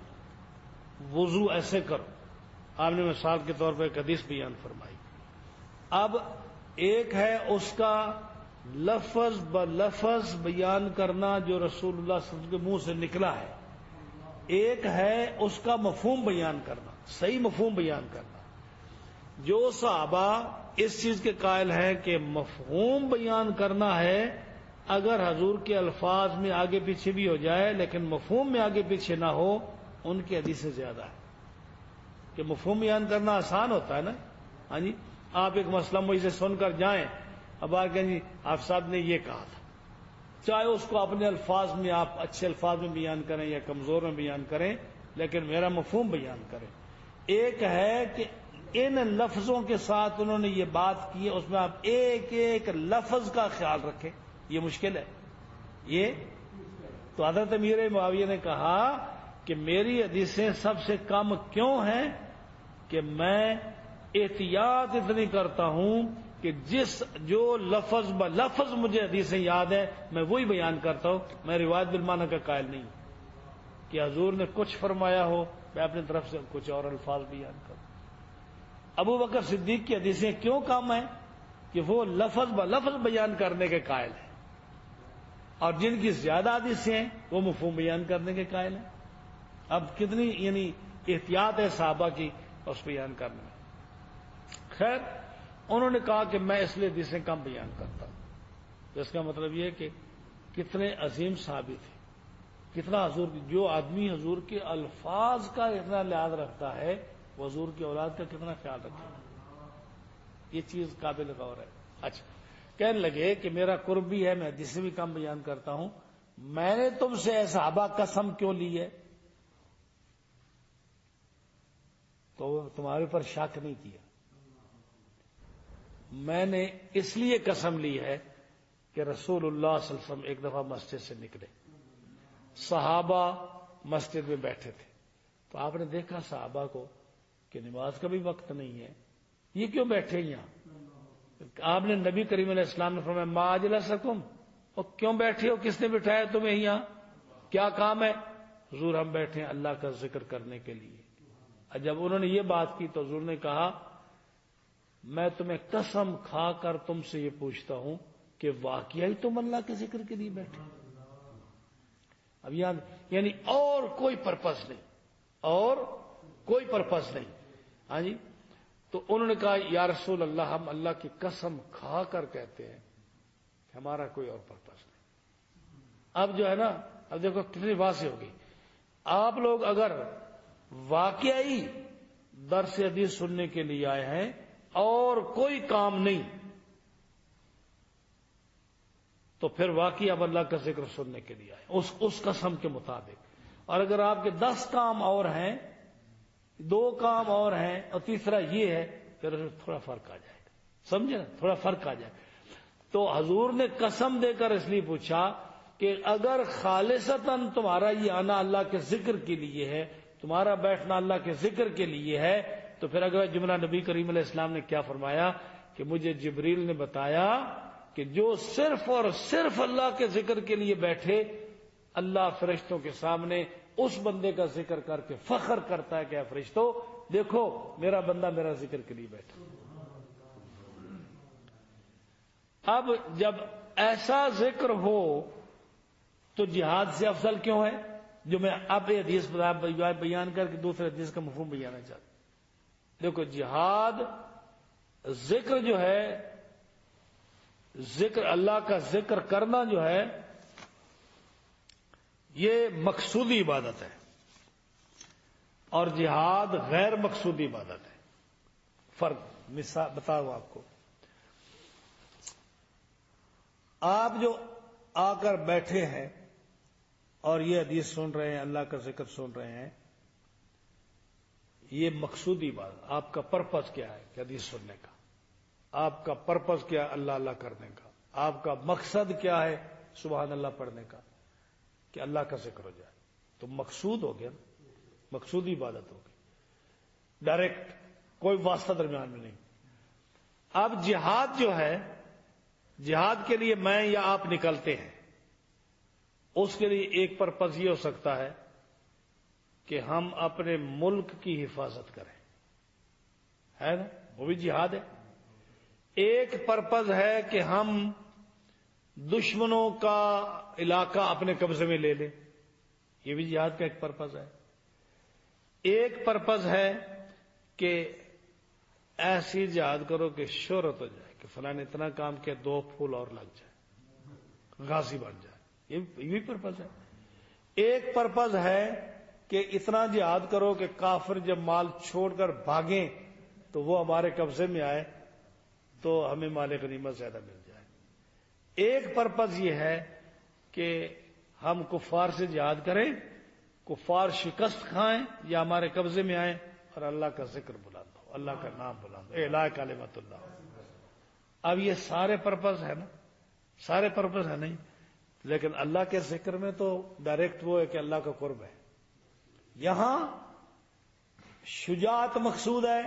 Speaker 1: وضو ایسے کرو، آپ نے مثال کے طور پر ایک حدیث بیان فرمائی. اب ایک ہے اس کا لفظ بلفظ بیان کرنا جو رسول اللہ صلی اللہ علیہ وسلم کے منہ سے نکلا ہے، ایک ہے اس کا مفہوم بیان کرنا، صحیح مفہوم بیان کرنا. جو صحابہ اس چیز کے قائل ہیں کہ مفہوم بیان کرنا ہے، اگر حضور کے الفاظ میں آگے پیچھے بھی ہو جائے لیکن مفہوم میں آگے پیچھے نہ ہو، ان کی حدیثیں زیادہ ہے. کہ مفہوم بیان کرنا آسان ہوتا ہے نا. ہاں جی، آپ ایک مسئلہ مجھ سے سن کر جائیں، اب آ کہیں جی آپ صاحب نے یہ کہا تھا، چاہے اس کو اپنے الفاظ میں آپ اچھے الفاظ میں بیان کریں یا کمزور میں بیان کریں، لیکن میرا مفہوم بیان کریں. ایک ہے کہ ان لفظوں کے ساتھ انہوں نے یہ بات کی ہے، اس میں آپ ایک ایک لفظ کا خیال رکھیں، یہ مشکل ہے. یہ تو حضرت امیر معاویہ نے کہا کہ میری حدیثیں سب سے کم کیوں ہیں کہ میں احتیاط اتنی کرتا ہوں کہ جس جو لفظ ب لفظ مجھے حدیثیں یاد ہیں میں وہی بیان کرتا ہوں. میں روایت بالمعنی کا قائل نہیں ہوں کہ حضور نے کچھ فرمایا ہو میں اپنی طرف سے کچھ اور الفاظ بیان کروں. ابو بکر صدیق کی حدیثیں کیوں کم ہیں کہ وہ لفظ ب لفظ بیان کرنے کے قائل ہیں، اور جن کی زیادہ حدیثیں ہیں وہ مفہوم بیان کرنے کے قائل ہیں. اب کتنی یعنی احتیاط ہے صحابہ کی اس بیان کرنے میں. خیر، انہوں نے کہا کہ میں اس لیے حدیثیں کم بیان کرتا ہوں. تو اس کا مطلب یہ کہ کتنے عظیم صحابی تھے، کتنا حضور، جو آدمی حضور کے الفاظ کا اتنا لحاظ رکھتا ہے وہ حضور کی اولاد کا کتنا خیال رکھتا ہے. یہ چیز قابل غور ہے. اچھا، کہنے لگے کہ میرا قرب بھی ہے، میں حدیثیں بھی کم بیان کرتا ہوں. میں نے تم سے صحابہ قسم کیوں لی ہے؟ تو تمہارے پر شک نہیں کیا. میں نے اس لیے قسم لی ہے کہ رسول اللہ صلی اللہ علیہ وسلم ایک دفعہ مسجد سے نکلے، صحابہ مسجد میں بیٹھے تھے، تو آپ نے دیکھا صحابہ کو کہ نماز کا بھی وقت نہیں ہے، یہ کیوں بیٹھے یہاں؟ آپ نے نبی کریم علیہ السلام نے فرمایا ما اجلسکم، اور کیوں بیٹھے ہو؟ کس نے بٹھایا تمہیں یہاں؟ کیا کام ہے؟ حضور ہم بیٹھے ہیں اللہ کا ذکر کرنے کے لیے. جب انہوں نے یہ بات کی تو حضور نے کہا میں تمہیں قسم کھا کر تم سے یہ پوچھتا ہوں کہ واقعی تم اللہ کے ذکر کے لیے بیٹھے؟ اب یہاں یعنی اور کوئی پرپس نہیں، اور کوئی پرپس نہیں. ہاں جی، تو انہوں نے کہا یا رسول اللہ ہم اللہ کی قسم کھا کر کہتے ہیں کہ ہمارا کوئی اور پرپس نہیں. اب جو ہے نا، اب دیکھو کتنی واضح ہوگی. آپ لوگ اگر واقعی درس حدیث سننے کے لیے آئے ہیں اور کوئی کام نہیں، تو پھر واقعی اب اللہ کا ذکر سننے کے لیے آئے اس اس قسم کے مطابق. اور اگر آپ کے دس کام اور ہیں، دو کام اور ہیں، اور تیسرا یہ ہے، پھر تھوڑا فرق آ جائے گا. سمجھے نا؟ تھوڑا فرق آ جائے گا. تو حضور نے قسم دے کر اس لیے پوچھا کہ اگر خالصتاً تمہارا یہ آنا اللہ کے ذکر کے لیے ہے، تمہارا بیٹھنا اللہ کے ذکر کے لیے ہے، تو پھر اگلا جملہ نبی کریم علیہ السلام نے کیا فرمایا کہ مجھے جبریل نے بتایا کہ جو صرف اور صرف اللہ کے ذکر کے لیے بیٹھے، اللہ فرشتوں کے سامنے اس بندے کا ذکر کر کے فخر کرتا ہے کہ اے فرشتوں دیکھو میرا بندہ میرا ذکر کے لیے بیٹھا. اب جب ایسا ذکر ہو تو جہاد سے افضل کیوں ہے؟ جو میں اب یہ حدیث بیان کر کے دوسرے حدیث کا مفہوم بیانا چاہتا ہوں. دیکھو جہاد، ذکر جو ہے، ذکر اللہ کا ذکر کرنا جو ہے یہ مقصودی عبادت ہے، اور جہاد غیر مقصودی عبادت ہے. فرق مثال بتاؤں آپ کو. آپ جو آ کر بیٹھے ہیں اور یہ حدیث سن رہے ہیں، اللہ کا ذکر سن رہے ہیں، یہ مقصودی بات، آپ کا پرپز کیا ہے کہ حدیث سننے کا؟ آپ کا پرپز کیا ہے اللہ اللہ کرنے کا؟ آپ کا مقصد کیا ہے سبحان اللہ پڑھنے کا؟ کہ اللہ کا ذکر ہو جائے، تو مقصود ہو گیا، مقصودی عبادت ہوگی، ڈائریکٹ، کوئی واسطہ درمیان میں نہیں۔ اب جہاد جو ہے، جہاد کے لیے میں یا آپ نکلتے ہیں، اس کے لیے ایک پرپز یہ ہو سکتا ہے کہ ہم اپنے ملک کی حفاظت کریں، ہے نا، وہ بھی جہاد ہے۔ ایک پرپز ہے کہ ہم دشمنوں کا علاقہ اپنے قبضے میں لے لیں، یہ بھی جہاد کا ایک پرپز ہے۔ ایک پرپز ہے کہ ایسی جہاد کرو کہ شہرت ہو جائے کہ فلاں نے اتنا کام کیا، دو پھول اور لگ جائے، غازی بن جائے، یہ بھی پرپز ہے۔ ایک پرپز ہے کہ اتنا جہاد کرو کہ کافر جب مال چھوڑ کر بھاگیں تو وہ ہمارے قبضے میں آئے تو ہمیں مال غنیمت زیادہ مل جائے۔ ایک پرپز یہ ہے کہ ہم کفار سے جہاد کریں، کفار شکست کھائیں یا ہمارے قبضے میں آئیں، اور اللہ کا ذکر بلند ہو، اللہ کا نام بلند ہو، اعلاء کلمت اللہ۔ اب یہ سارے پرپز ہے نا، سارے پرپز ہے نہیں، لیکن اللہ کے ذکر میں تو ڈائریکٹ وہ ہے کہ اللہ کا قرب ہے۔ یہاں شجاعت مقصود ہے،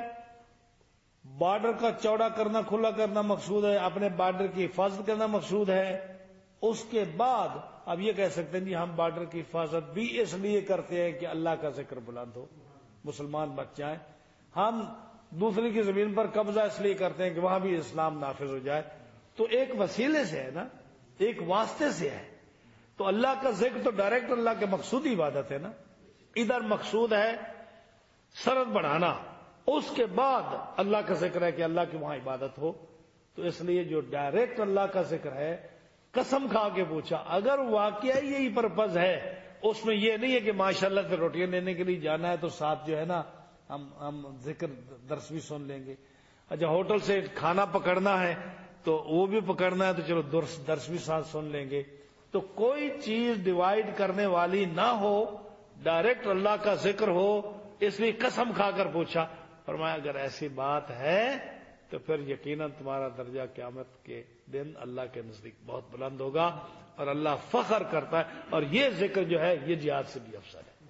Speaker 1: بارڈر کا چوڑا کرنا، کھلا کرنا مقصود ہے، اپنے بارڈر کی حفاظت کرنا مقصود ہے۔ اس کے بعد اب یہ کہہ سکتے ہیں جی ہم بارڈر کی حفاظت بھی اس لیے کرتے ہیں کہ اللہ کا ذکر بلند ہو، مسلمان بچ جائیں۔ ہم دوسرے کی زمین پر قبضہ اس لیے کرتے ہیں کہ وہاں بھی اسلام نافذ ہو جائے، تو ایک وسیلے سے ہے نا، ایک واسطے سے ہے۔ تو اللہ کا ذکر تو ڈائریکٹ اللہ کے مقصودی عبادت ہے نا، ادھر مقصود ہے سرحد بڑھانا، اس کے بعد اللہ کا ذکر ہے کہ اللہ کی وہاں عبادت ہو۔ تو اس لیے جو ڈائریکٹ اللہ کا ذکر ہے، قسم کھا کے پوچھا، اگر واقعی یہی پرپز ہے، اس میں یہ نہیں ہے کہ ماشاءاللہ سے روٹیاں لینے کے لیے جانا ہے تو ساتھ جو ہے نا ہم ہم ذکر درس بھی سن لیں گے، اچھا ہوٹل سے کھانا پکڑنا ہے تو وہ بھی پکڑنا ہے تو چلو درس درس بھی ساتھ سن لیں گے، تو کوئی چیز ڈیوائیڈ کرنے والی نہ ہو، ڈائریکٹ اللہ کا ذکر ہو۔ اس لیے قسم کھا کر پوچھا، فرمایا اگر ایسی بات ہے تو پھر یقیناً تمہارا درجہ قیامت کے دن اللہ کے نزدیک بہت بلند ہوگا، اور اللہ فخر کرتا ہے، اور یہ ذکر جو ہے یہ جہاد سے بھی افضل ہے۔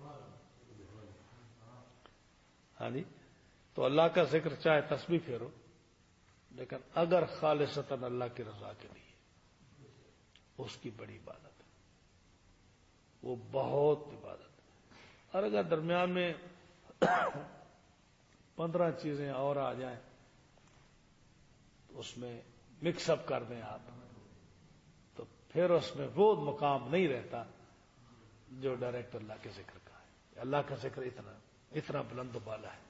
Speaker 1: ہاں جی، تو اللہ کا ذکر چاہے تسبیح پھیرو، لیکن اگر خالصتاً اللہ کی رضا کے لیے، اس کی بڑی عبادت ہے، وہ بہت عبادت ہے۔ اور اگر درمیان میں پندرہ چیزیں اور آ جائیں تو اس میں مکس اپ کر دیں آپ، تو پھر اس میں وہ مقام نہیں رہتا جو ڈائریکٹ اللہ کے ذکر کا ہے۔ اللہ کا ذکر اتنا اتنا بلند و بالا ہے۔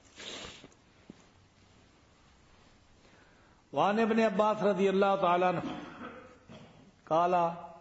Speaker 1: وعن ابن عباس رضی اللہ تعالی عنہ قال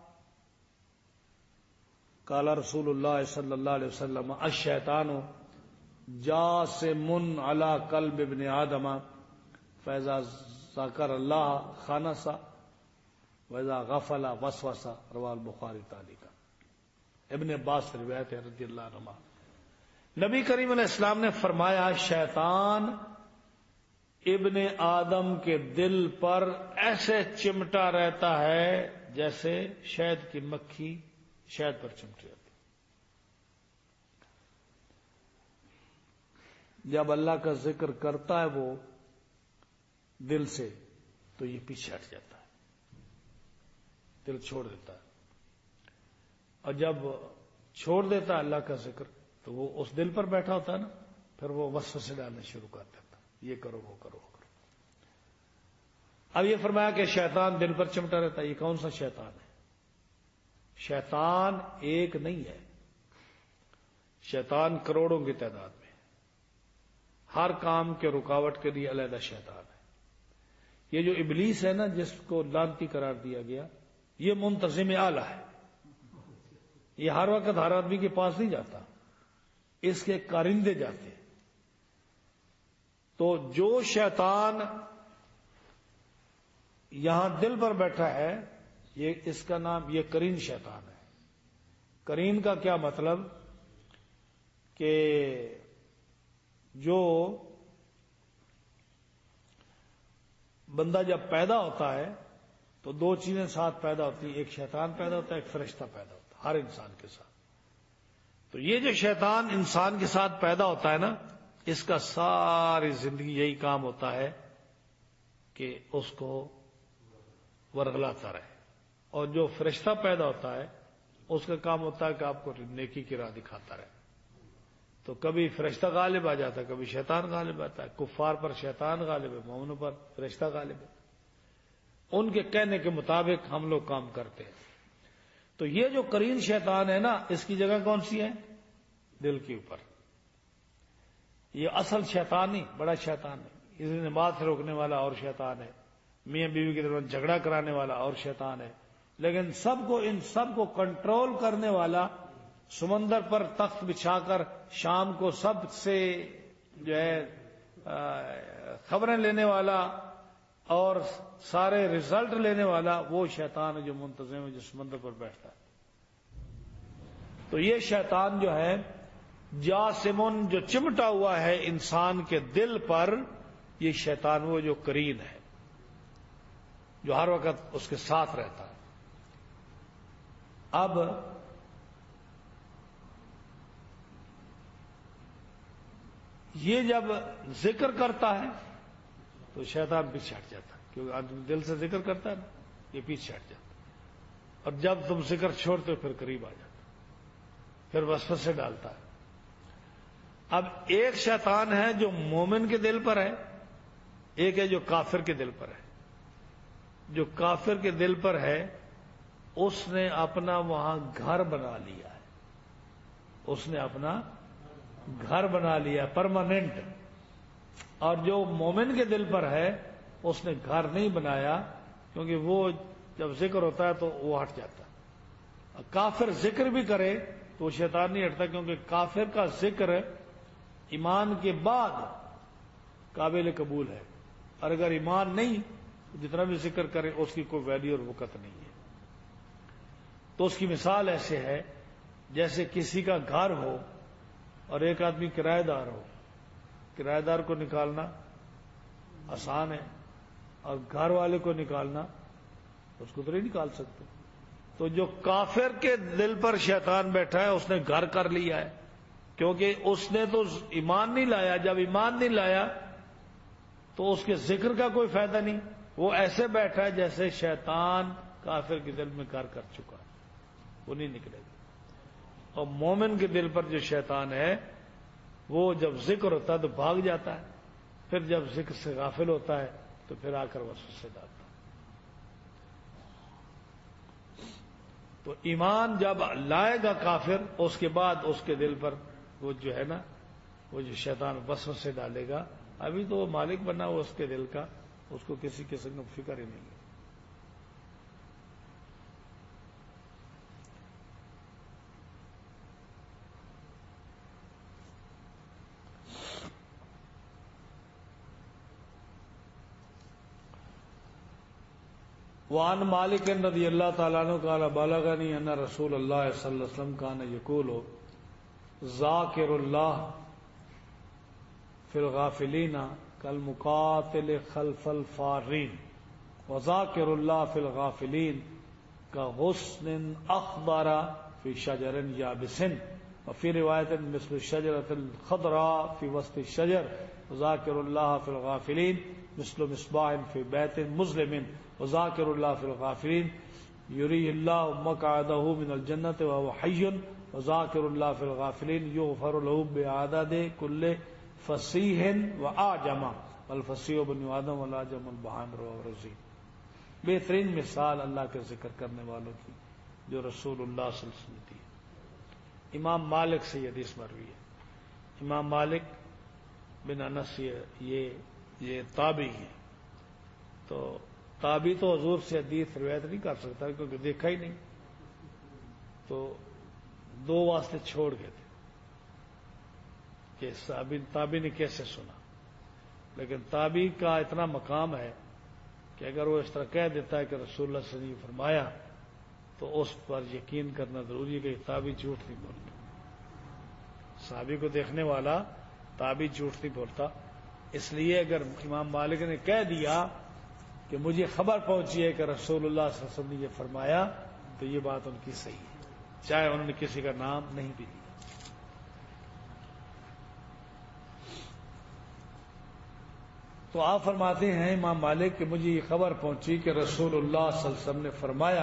Speaker 1: قال رسول اللہ صلی اللہ علیہ وسلم الشیطان جاسم علی قلب ابن آدم فاذا ذکر اللہ خنس واذا غفل وسوس، رواه البخاری تعلیقا۔ ابن عباس سے روایت ہے رضی اللہ عنہ، نبی کریم علیہ السلام نے فرمایا شیطان ابن آدم کے دل پر ایسے چمٹا رہتا ہے جیسے شہد کی مکھی شہد پر چمٹی رہتی۔ جب اللہ کا ذکر کرتا ہے وہ دل سے تو یہ پیچھے ہٹ جاتا ہے، دل چھوڑ دیتا ہے، اور جب چھوڑ دیتا ہے اللہ کا ذکر تو وہ اس دل پر بیٹھا ہوتا ہے نا، پھر وہ وسوسے ڈالنا شروع کر دیتا ہے، یہ کرو وہ کرو وہ کرو۔ اب یہ فرمایا کہ شیطان دل پر چمٹا رہتا ہے، یہ کون سا شیطان ہے؟ شیطان ایک نہیں ہے، شیطان کروڑوں کی تعداد میں، ہر کام کے رکاوٹ کے لیے علیحدہ شیطان ہے۔ یہ جو ابلیس ہے نا جس کو لعنتی قرار دیا گیا، یہ منتظم اعلی ہے، یہ ہر وقت ہر آدمی کے پاس نہیں جاتا، اس کے کارندے جاتے ہیں۔ تو جو شیطان یہاں دل پر بیٹھا ہے یہ اس کا نام یہ قرین شیطان ہے. قرین کا کیا مطلب کہ جو بندہ جب پیدا ہوتا ہے تو دو چیزیں ساتھ پیدا ہوتی ہیں، ایک شیطان پیدا ہوتا ہے، ایک فرشتہ پیدا ہوتا ہے ہر انسان کے ساتھ. تو یہ جو شیطان انسان کے ساتھ پیدا ہوتا ہے نا، اس کا ساری زندگی یہی کام ہوتا ہے کہ اس کو ورغلاتا رہے. اور جو فرشتہ پیدا ہوتا ہے اس کا کام ہوتا ہے کہ آپ کو نیکی کی راہ دکھاتا رہے. تو کبھی فرشتہ غالب آ جاتا ہے، کبھی شیطان غالب آتا ہے. کفار پر شیطان غالب ہے، مومنوں پر فرشتہ غالب ہے. ان کے کہنے کے مطابق ہم لوگ کام کرتے ہیں. تو یہ جو قرین شیطان ہے نا، اس کی جگہ کون سی ہے؟ دل کے اوپر. یہ اصل شیطان نہیں، بڑا شیطان ہے. اس نماز سے روکنے والا اور شیطان ہے، میاں بیوی کے درمیان جھگڑا کرانے والا اور شیطان ہے. لیکن سب کو ان سب کو کنٹرول کرنے والا، سمندر پر تخت بچھا کر شام کو سب سے جو ہے خبریں لینے والا اور سارے رزلٹ لینے والا وہ شیطان ہے جو منتظم ہے، جو سمندر پر بیٹھتا ہے. تو یہ شیطان جو ہے جاسمن، جو چمٹا ہوا ہے انسان کے دل پر، یہ شیطان وہ جو قرین ہے، جو ہر وقت اس کے ساتھ رہتا ہے. اب یہ جب ذکر کرتا ہے تو شیطان پیچھے ہٹ جاتا ہے، کیونکہ آدمی دل سے ذکر کرتا ہے نا، یہ پیچھے ہٹ جاتا ہے. اور جب تم ذکر چھوڑتے ہو پھر قریب آ جاتا ہے، پھر وسوسے ڈالتا ہے. اب ایک شیطان ہے جو مومن کے دل پر ہے، ایک ہے جو کافر کے دل پر ہے. جو کافر کے دل پر ہے اس نے اپنا وہاں گھر بنا لیا ہے، اس نے اپنا گھر بنا لیا پرماننٹ. اور جو مومن کے دل پر ہے اس نے گھر نہیں بنایا، کیونکہ وہ جب ذکر ہوتا ہے تو وہ ہٹ جاتا ہے. کافر ذکر بھی کرے تو وہ شیطان نہیں ہٹتا، کیونکہ کافر کا ذکر ایمان کے بعد قابل قبول ہے، اور اگر ایمان نہیں جتنا بھی ذکر کرے اس کی کوئی ویلیو اور وقت نہیں ہے. تو اس کی مثال ایسے ہے جیسے کسی کا گھر ہو اور ایک آدمی کرایہ دار ہو. کرایہ دار کو نکالنا آسان ہے اور گھر والے کو نکالنا اس کو تو نہیں نکال سکتے. تو جو کافر کے دل پر شیطان بیٹھا ہے اس نے گھر کر لیا ہے، کیونکہ اس نے تو ایمان نہیں لایا. جب ایمان نہیں لایا تو اس کے ذکر کا کوئی فائدہ نہیں. وہ ایسے بیٹھا ہے جیسے شیطان کافر کے دل میں گھر کر چکا ہے، وہ نہیں نکلے گا. اور مومن کے دل پر جو شیطان ہے وہ جب ذکر ہوتا ہے تو بھاگ جاتا ہے، پھر جب ذکر سے غافل ہوتا ہے تو پھر آ کر وسوسے ڈالتا ہے. تو ایمان جب لائے گا کافر، اس کے بعد اس کے دل پر وہ جو ہے نا، وہ جو شیطان وسوسے ڈالے گا. ابھی تو وہ مالک بنا ہوا اس کے دل کا، اس کو کسی قسم کا فکر ہی نہیں ہے. وعن مالک رضی اللہ تعالیٰ عنہ قال بلغنی ان رسول اللہ صلی اللہ علیہ وسلم کان یقول ذاکر اللہ فی الغافلین کالمقاتل خلف الفارین وذاکر اللہ فی الغافلین کغصن اخضر فی شجر یابس وفی روایت مثل الشجرۃ الخضراء فی وسط الشجر وذاکر اللہ فی الغافلین مثل مصباح فی بیت مظلم وذاکر اللہ فی الغافلین یریہ اللہ مقعدہ من الجنۃ وهو حی وذاکر اللہ فی الغافلین یغفر له بعدد کل فصیح واعجم والفصیح بنی آدم والاعجم البہائم. رواه رزی. بہترین مثال اللہ کا ذکر کرنے والوں کی جو رسول اللہ صلی اللہ علیہ وسلم دی. امام مالک سے یہ حدیث مروی ہے. امام مالک بن انس یہ یہ تابعی ہے. تو تابعی تو حضور سے حدیث روایت نہیں کر سکتا کیونکہ دیکھا ہی نہیں، تو دو واسطے چھوڑ گئے تھے کہ تابعی نے کیسے سنا. لیکن تابعی کا اتنا مقام ہے کہ اگر وہ اس طرح کہہ دیتا ہے کہ رسول اللہ صلی اللہ علیہ وسلم نے فرمایا تو اس پر یقین کرنا ضروری ہے کہ تابعی جھوٹ نہیں بولتا. صحابی کو دیکھنے والا تابعی جھوٹ نہیں بولتا. اس لیے اگر امام مالک نے کہہ دیا کہ مجھے خبر پہنچی ہے کہ رسول اللہ صلی اللہ علیہ وسلم نے یہ فرمایا تو یہ بات ان کی صحیح ہے، چاہے انہوں نے کسی کا نام نہیں بھی لیا. تو آپ فرماتے ہیں امام مالک کہ مجھے یہ خبر پہنچی کہ رسول اللہ صلی اللہ علیہ وسلم نے فرمایا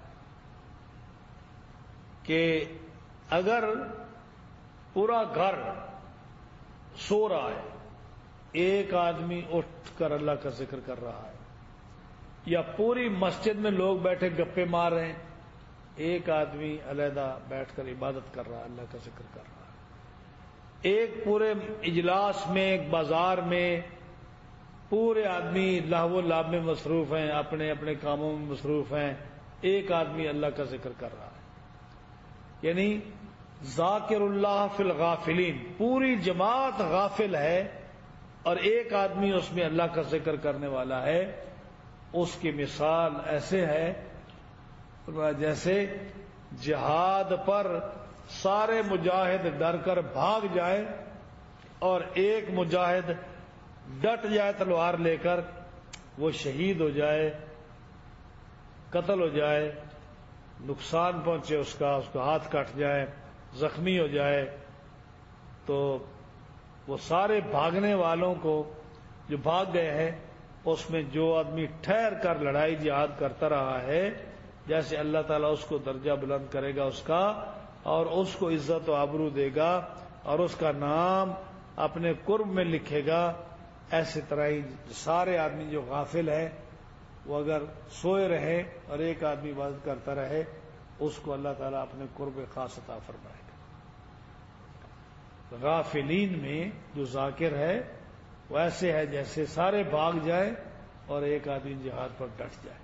Speaker 1: کہ اگر پورا گھر سو رہا ہے، ایک آدمی اٹھ کر اللہ کا ذکر کر رہا ہے، یا پوری مسجد میں لوگ بیٹھے گپے مار رہے ہیں، ایک آدمی علیحدہ بیٹھ کر عبادت کر رہا ہے، اللہ کا ذکر کر رہا ہے، ایک پورے اجلاس میں ایک بازار میں پورے آدمی لہو و لعب میں مصروف ہیں، اپنے اپنے کاموں میں مصروف ہیں، ایک آدمی اللہ کا ذکر کر رہا ہے. یعنی ذاکر اللہ فی الغافلین، پوری جماعت غافل ہے اور ایک آدمی اس میں اللہ کا ذکر کرنے والا ہے. اس کی مثال ایسے ہے جیسے جہاد پر سارے مجاہد ڈر کر بھاگ جائیں اور ایک مجاہد ڈٹ جائے تلوار لے کر، وہ شہید ہو جائے، قتل ہو جائے، نقصان پہنچے اس کا، اس کا ہاتھ کٹ جائے، زخمی ہو جائے، تو وہ سارے بھاگنے والوں کو جو بھاگ گئے ہیں اس میں جو آدمی ٹھہر کر لڑائی جہاد کرتا رہا ہے، جیسے اللہ تعالیٰ اس کو درجہ بلند کرے گا اس کا، اور اس کو عزت و آبرو دے گا اور اس کا نام اپنے قرب میں لکھے گا. ایسے طرح ہی سارے آدمی جو غافل ہیں وہ اگر سوئے رہے اور ایک آدمی عبادت کرتا رہے، اس کو اللہ تعالیٰ اپنے قرب خاص عطا فرمائے گا. غافلین میں جو ذاکر ہے وہ ایسے ہے جیسے سارے بھاگ جائیں اور ایک آدمی جہاد پر ڈٹ جائے.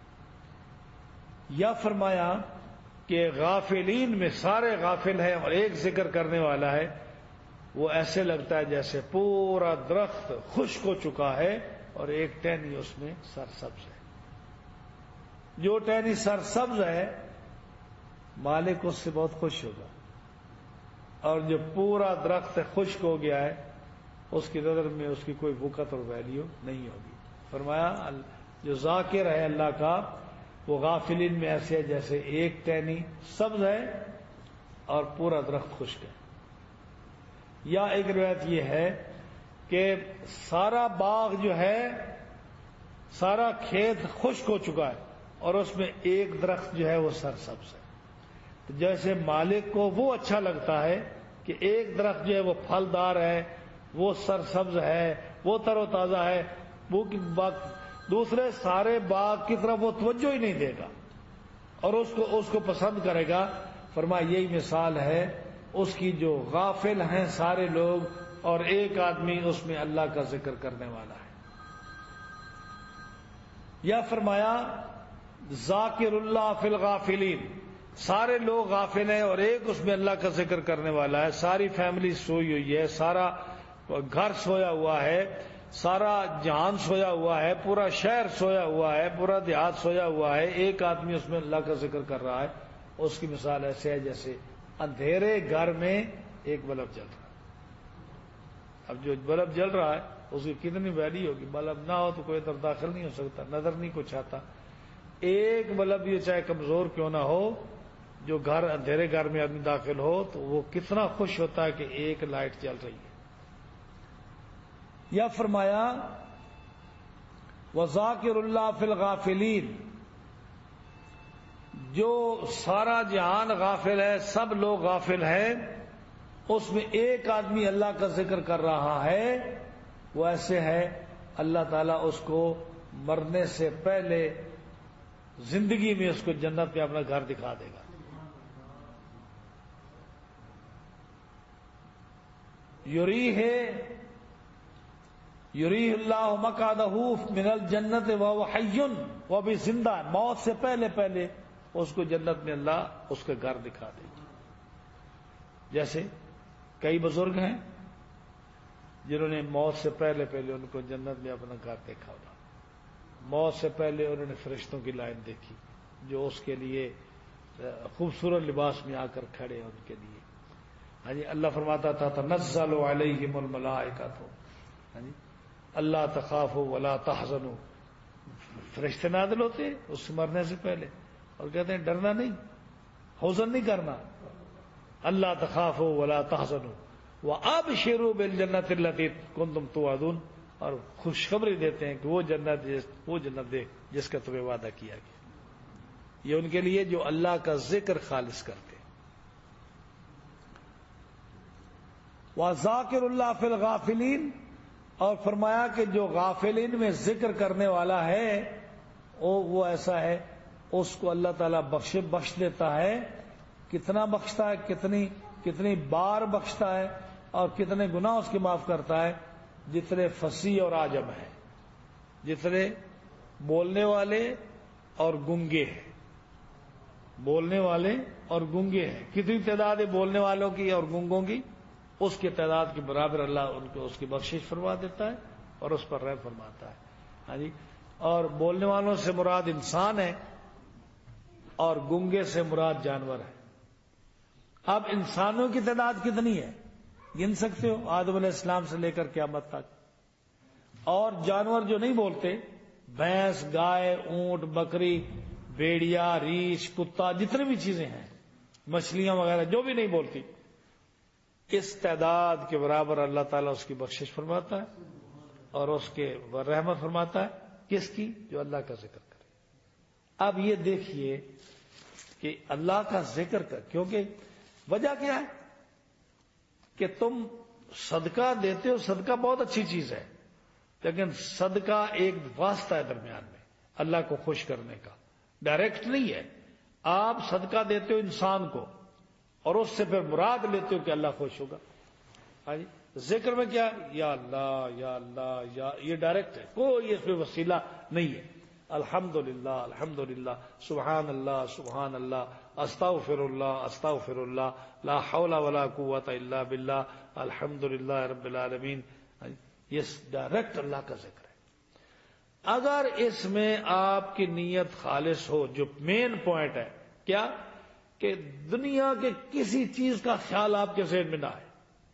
Speaker 1: یا فرمایا کہ غافلین میں سارے غافل ہیں اور ایک ذکر کرنے والا ہے، وہ ایسے لگتا ہے جیسے پورا درخت خشک ہو چکا ہے اور ایک ٹہنی اس میں سرسبز ہے. جو ٹہنی سرسبز ہے مالک اس سے بہت خوش ہوگا، اور جو پورا درخت خشک ہو گیا ہے اس کی نظر میں اس کی کوئی وقت اور ویلیو نہیں ہوگی. فرمایا جو ذاکر ہے اللہ کا وہ غافلین میں ایسے ہے جیسے ایک ٹہنی سبز ہے اور پورا درخت خشک ہے. یا ایک روایت یہ ہے کہ سارا باغ جو ہے، سارا کھیت خشک ہو چکا ہے اور اس میں ایک درخت جو ہے وہ سرسبز ہے. تو جیسے مالک کو وہ اچھا لگتا ہے کہ ایک درخت جو ہے وہ پھلدار ہے، وہ سرسبز ہے، وہ تر و تازہ ہے، وہ دوسرے سارے باغ کی طرف وہ توجہ ہی نہیں دے گا اور اس کو اس کو پسند کرے گا. فرمایا یہی مثال ہے اس کی جو غافل ہیں سارے لوگ اور ایک آدمی اس میں اللہ کا ذکر کرنے والا ہے. یا فرمایا ذاکر اللہ فی الغافلین، سارے لوگ غافل ہیں اور ایک اس میں اللہ کا ذکر کرنے والا ہے. ساری فیملی سوئی ہوئی ہے، سارا گھر سویا ہوا ہے، سارا جہان سویا ہوا ہے، پورا شہر سویا ہوا ہے، پورا دیہات سویا ہوا ہے، ایک آدمی اس میں اللہ کا ذکر کر رہا ہے. اس کی مثال ایسے ہے جیسے اندھیرے گھر میں ایک بلب جل رہا ہے. اب جو بلب جل رہا ہے اس کی کتنی ویلی ہوگی، بلب نہ ہو تو کوئی ادھر داخل نہیں ہو سکتا، نظر نہیں کچھ آتا. ایک بلب یہ چاہے کمزور کیوں نہ ہو، جو گھر اندھیرے گھر میں آدمی داخل ہو تو وہ کتنا خوش ہوتا ہے کہ ایک لائٹ جل رہی ہے. یا فرمایا وذاکر اللہ فی الغافلین، جو سارا جہان غافل ہے، سب لوگ غافل ہیں، اس میں ایک آدمی اللہ کا ذکر کر رہا ہے، وہ ایسے ہے اللہ تعالیٰ اس کو مرنے سے پہلے زندگی میں اس کو جنت میں اپنا گھر دکھا دے گا. یریہ یریہ اللہ مقعدہ من الجنت وهو حی، وہ بھی زندہ ہے، موت سے پہلے پہلے اس کو جنت میں اللہ اس کا گھر دکھا دے گا. جیسے کئی بزرگ ہیں جنہوں نے موت سے پہلے پہلے ان کو جنت میں اپنا گھر دیکھا ہوگا. موت سے پہلے انہوں نے فرشتوں کی لائن دیکھی جو اس کے لیے خوبصورت لباس میں آ کر کھڑے ان کے لیے. ہاں جی اللہ فرماتا تھا تنزل علیہم الملائکۃ، ہاں جی اللہ تخافوا ولا تحزنوا، فرشتے نازل ہوتے اس سے مرنے سے پہلے اور کہتے ہیں ڈرنا نہیں، حزن نہیں کرنا، اللہ تخافوا ولا تحزنوا وابشروا بالجنۃ التي کنتم توعدون، اور خوشخبری دیتے ہیں کہ وہ جنت وہ جنت دے جس کا تمہیں وعدہ کیا گیا. یہ ان کے لیے جو اللہ کا ذکر خالص کرتے. وَذَاكِرُ اللَّهِ فِي الْغَافِلِينَ، اور فرمایا کہ جو غافلین میں ذکر کرنے والا ہے وہ ایسا ہے اس کو اللہ تعالیٰ بخش بخش دیتا ہے. کتنا بخشتا ہے، کتنی کتنی بار بخشتا ہے اور کتنے گناہ اس کے معاف کرتا ہے. جتنے فصیح اور عاجم ہیں، جتنے بولنے والے اور گنگے ہیں، بولنے والے اور گنگے ہیں، کتنی تعداد ہے بولنے والوں کی اور گنگوں کی، اس کی تعداد کے برابر اللہ ان کو اس کی بخشش فرما دیتا ہے اور اس پر رحم فرماتا ہے. ہاں جی اور بولنے والوں سے مراد انسان ہے اور گنگے سے مراد جانور ہے. اب انسانوں کی تعداد کتنی ہے گن سکتے ہو، آدم علیہ السلام سے لے کر قیامت تک. اور جانور جو نہیں بولتے، بھینس، گائے، اونٹ، بکری، بھیڑیا، ریچھ، کتا، جتنی بھی چیزیں ہیں، مچھلیاں وغیرہ جو بھی نہیں بولتی، اس تعداد کے برابر اللہ تعالیٰ اس کی بخشش فرماتا ہے اور اس کے رحمت فرماتا ہے. کس کی؟ جو اللہ کا ذکر کرے. اب یہ دیکھیے کہ اللہ کا ذکر کر، کیونکہ وجہ کیا ہے کہ تم صدقہ دیتے ہو، صدقہ بہت اچھی چیز ہے، لیکن صدقہ ایک واسطہ ہے درمیان میں اللہ کو خوش کرنے کا، ڈائریکٹ نہیں ہے. آپ صدقہ دیتے ہو انسان کو اور اس سے پھر مراد لیتے ہو کہ اللہ خوش ہوگا. ہاں جی ذکر میں کیا یا اللہ یا اللہ یا، یہ ڈائریکٹ ہے، کوئی اس میں وسیلہ نہیں ہے. الحمدللہ الحمدللہ، سبحان اللہ سبحان اللہ، استغفر اللہ استغفر اللہ، لا حول ولا قوت الا باللہ، الحمدللہ رب العالمین. یہ ڈائریکٹ اللہ کا ذکر ہے. اگر اس میں آپ کی نیت خالص ہو، جو مین پوائنٹ ہے کیا کہ دنیا کے کسی چیز کا خیال آپ کے ذہن میں نہ آئے،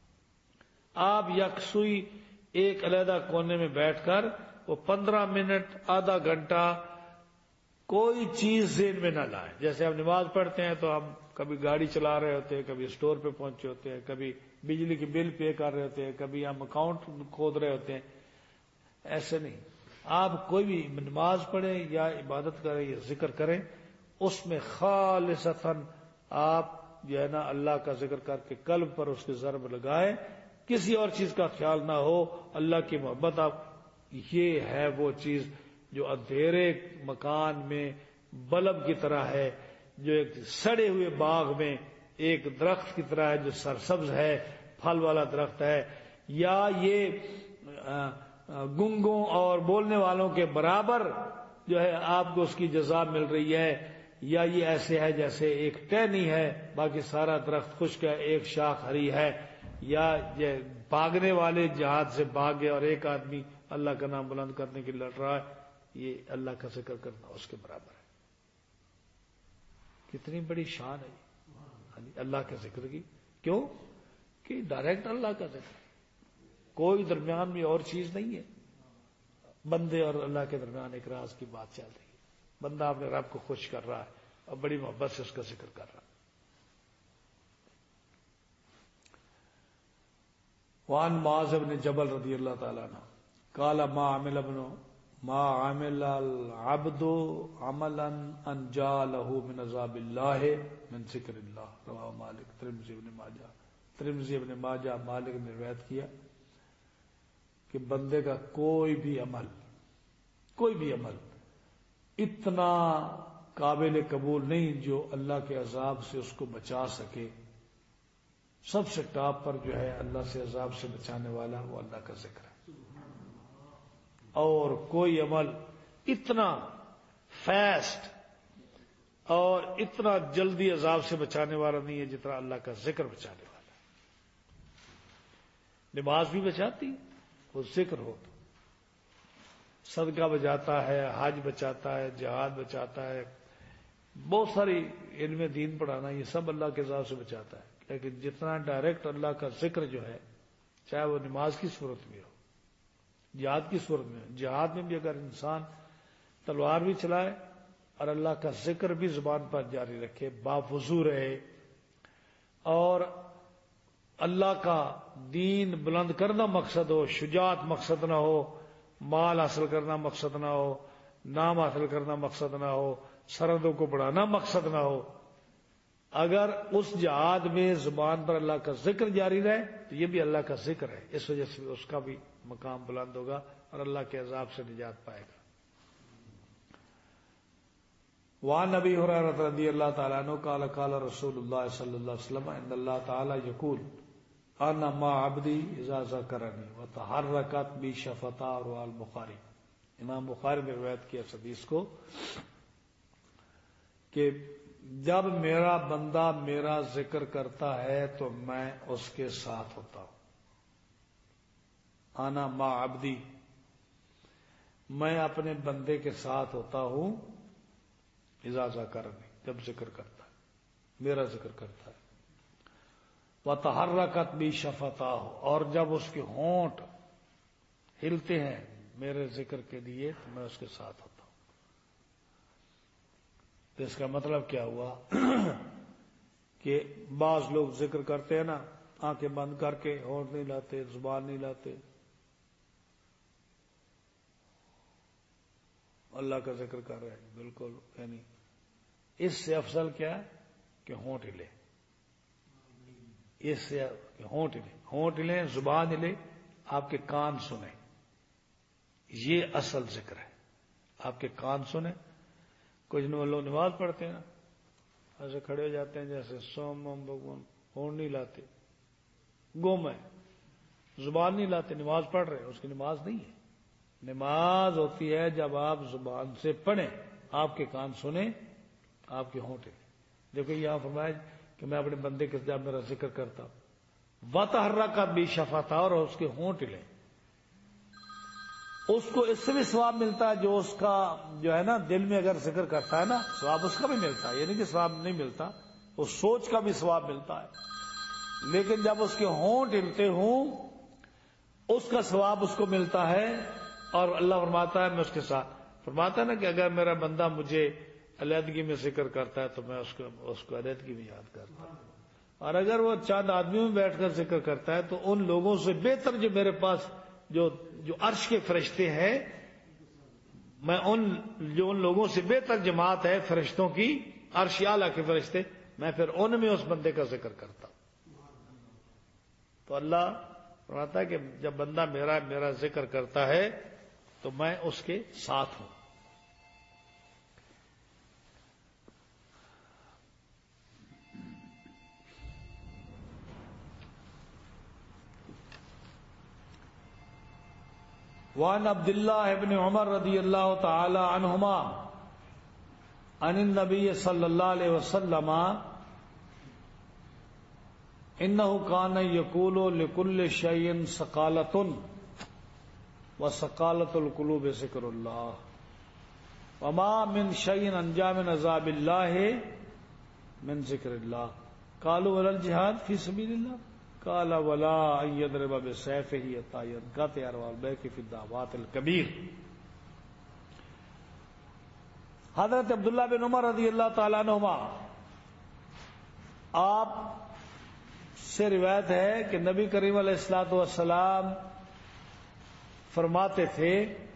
Speaker 1: آپ یکسوئی ایک علیحدہ کونے میں بیٹھ کر وہ پندرہ منٹ آدھا گھنٹہ کوئی چیز ذہن میں نہ لائیں. جیسے ہم نماز پڑھتے ہیں تو ہم کبھی گاڑی چلا رہے ہوتے ہیں، کبھی اسٹور پہ پہنچے ہوتے ہیں، کبھی بجلی کی بل پے کر رہے ہوتے ہیں، کبھی ہم اکاؤنٹ کھود رہے ہوتے ہیں. ایسے نہیں، آپ کوئی بھی نماز پڑھیں یا عبادت کریں یا ذکر کریں، اس میں خالصتاً آپ جو ہے نا اللہ کا ذکر کر کے قلب پر اس کی ضرب لگائیں، کسی اور چیز کا خیال نہ ہو، اللہ کی محبت. آپ یہ ہے وہ چیز جو اندھیرے مکان میں بلب کی طرح ہے، جو ایک سڑے ہوئے باغ میں ایک درخت کی طرح ہے جو سرسبز ہے، پھل والا درخت ہے، یا یہ گنگوں اور بولنے والوں کے برابر جو ہے آپ کو اس کی جزا مل رہی ہے، یا یہ ایسے ہے جیسے ایک ٹہنی ہے باقی سارا درخت خشک ہے، ایک شاخ ہری ہے، یا یہ بھاگنے والے جہاد سے بھاگے اور ایک آدمی اللہ کا نام بلند کرنے کے لیے لڑ رہا ہے. یہ اللہ کا ذکر کرنا اس کے برابر ہے. کتنی بڑی شان ہے اللہ کے ذکر کی. کیوں کہ ڈائریکٹ اللہ کا ذکر، کوئی درمیان میں اور چیز نہیں ہے. بندے اور اللہ کے درمیان ایک راز کی بات چل رہی ہے، بندہ اپنے رب کو خوش کر رہا ہے اور بڑی محبت سے اس کا ذکر کر رہا ہے. وعن معاذ بن جبل رضی اللہ تعالیٰ عنہ قال ما عمل ابن ما عمل العبد عملا انجا له من عذاب اللہ من ذکر اللہ. رواہ مالک، ترمذی ابن ماجہ ترمذی ابن ماجہ مالک نے روایت کیا کہ بندے کا کوئی بھی عمل کوئی بھی عمل اتنا قابل قبول نہیں جو اللہ کے عذاب سے اس کو بچا سکے. سب سے ٹاپ پر جو ہے اللہ سے عذاب سے بچانے والا وہ اللہ کا ذکر ہے. اور کوئی عمل اتنا فاسٹ اور اتنا جلدی عذاب سے بچانے والا نہیں ہے جتنا اللہ کا ذکر بچانے والا ہے. نماز بھی بچاتی وہ ذکر ہو تو. صدقہ بچاتا ہے، حج بچاتا ہے، جہاد بچاتا ہے، بہت ساری علم دین پڑھانا، یہ سب اللہ کے ذات سے بچاتا ہے. لیکن جتنا ڈائریکٹ اللہ کا ذکر جو ہے، چاہے وہ نماز کی صورت میں ہو، جہاد کی صورت میں ہو، جہاد میں بھی اگر انسان تلوار بھی چلائے اور اللہ کا ذکر بھی زبان پر جاری رکھے، باوضو رہے، اور اللہ کا دین بلند کرنا مقصد ہو، شجاعت مقصد نہ ہو، مال حاصل کرنا مقصد نہ ہو، نام حاصل کرنا مقصد نہ ہو، سرحدوں کو بڑھانا مقصد نہ ہو، اگر اس جہاد میں زبان پر اللہ کا ذکر جاری رہے تو یہ بھی اللہ کا ذکر ہے، اس وجہ سے اس کا بھی مقام بلند ہوگا اور اللہ کے عذاب سے نجات پائے گا. وعن ابی ہریرہ رضی اللہ تعالیٰ عنہ قال قال رسول اللہ صلی اللہ علیہ وسلم ان اللہ تعالیٰ یقول انا مع عبدی اذا ذکرنی وتحرکت بی شفتاہ، رواه البخاری. امام بخاری نے روایت کیا اس حدیث کو کہ جب میرا بندہ میرا ذکر کرتا ہے تو میں اس کے ساتھ ہوتا ہوں. انا مع عبدی، میں اپنے بندے کے ساتھ ہوتا ہوں، اذا ذکرنی، جب ذکر کرتا ہے، میرا ذکر کرتا ہے. وتحرکت بی شفتاہ، اور جب اس کے ہونٹ ہلتے ہیں میرے ذکر کے لیے تو میں اس کے ساتھ ہوتا ہوں. تو اس کا مطلب کیا ہوا کہ بعض لوگ ذکر کرتے ہیں نا، آنکھیں بند کر کے، ہونٹ نہیں لاتے، زبان نہیں لاتے، اللہ کا ذکر کر رہے ہیں بالکل، یعنی اس سے افضل کیا ہے کہ ہونٹ ہلے، اس سے ہونٹ ہلے، ہونٹ ہلے، زبان ہلے، آپ کے کان سنیں، یہ اصل ذکر ہے. آپ کے کان سنیں. کچھ لوگ نماز پڑھتے ہیں نا، ایسے کھڑے ہو جاتے ہیں جیسے سوم وم بھگوان، ہونٹ نہیں لاتے، گم ہے، زبان نہیں لاتے، نماز پڑھ رہے، اس کی نماز نہیں ہے. نماز ہوتی ہے جب آپ زبان سے پڑھیں، آپ کے کان سنیں، آپ کے ہونٹ ہلیں. دیکھو یہاں فرمایا کہ میں اپنے بندے کے جب میرا ذکر کرتا ہوں، وتحرکت بی شفتاہ، اور اس کے ہونٹ ہلیں، اس کو اس سے بھی ثواب ملتا ہے جو اس کا جو ہے نا دل میں اگر ذکر کرتا ہے نا، ثواب اس کا بھی ملتا ہے، یعنی کہ ثواب نہیں ملتا، اس سوچ کا بھی ثواب ملتا ہے. لیکن جب اس کے ہونٹ ہلتے ہوں اس کا ثواب اس کو ملتا ہے. اور اللہ فرماتا ہے میں اس کے ساتھ، فرماتا ہے نا کہ اگر میرا بندہ مجھے علیحدگی میں ذکر کرتا ہے تو میں اس کو اس کو علیحدگی میں یاد کرتا ہوں، اور اگر وہ چند آدمیوں میں بیٹھ کر ذکر کرتا ہے تو ان لوگوں سے بہتر جو میرے پاس جو جو عرش کے فرشتے ہیں، میں ان جو ان لوگوں سے بہتر جماعت ہے فرشتوں کی، عرش اعلیٰ کے فرشتے، میں پھر ان میں اس بندے کا ذکر کرتا ہوں. تو اللہ فرماتا ہے کہ جب بندہ میرا میرا ذکر کرتا ہے تو میں اس کے ساتھ ہوں. وعن عبد اللہ ابن عمر رضی اللہ تعالی عنہما عن النبی صلی اللہ علیہ وسلم انہ کان یقول لکل شیء ثقالۃ وثقالۃ القلوب ذکر اللہ وما من شیء انجا من عذاب اللہ من ذکر اللہ. قالوا ولا الجہاد فی سبیل اللہ قال ولا ان يضرب بسيفه حتى ينقطع البيك في الدعوات الكبير. حضرت عبداللہ بن عمر رضی اللہ تعالیٰ عنہما آپ سے روایت ہے کہ نبی کریم علیہ الصلوۃ والسلام فرماتے تھے،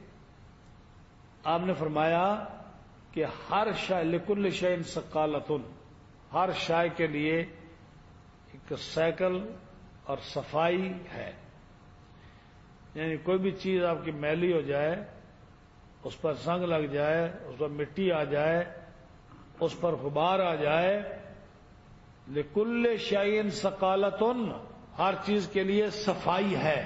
Speaker 1: آپ نے فرمایا کہ ہر شے لکل شیء ثقالۃ، ہر شے کے لیے ایک سائیکل اور صفائی ہے. یعنی کوئی بھی چیز آپ کی میلی ہو جائے، اس پر زنگ لگ جائے، اس پر مٹی آ جائے، اس پر غبار آ جائے، لکل شیء ثقالۃ، ہر چیز کے لیے صفائی ہے.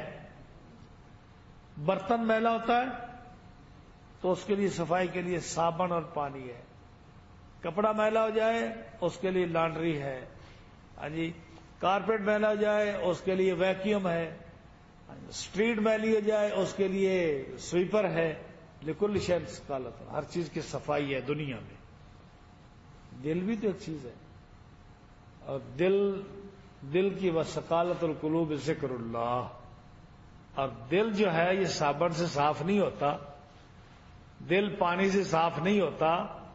Speaker 1: برتن میلا ہوتا ہے تو اس کے لیے صفائی کے لیے صابن اور پانی ہے. کپڑا میلا ہو جائے اس کے لیے لانڈری ہے. ہاں جی، کارپیٹ میلا ہو جائے اس کے لیے ویکیوم ہے. اسٹریٹ میلی ہو جائے اس کے لیے سویپر ہے. لکل شیء ثقالۃ، ہر چیز کی صفائی ہے دنیا میں. دل بھی تو ایک چیز ہے، اور دل دل کی وثقالۃ القلوب ذکر اللہ. اور دل جو ہے یہ صابن سے صاف نہیں ہوتا، دل پانی سے صاف نہیں ہوتا،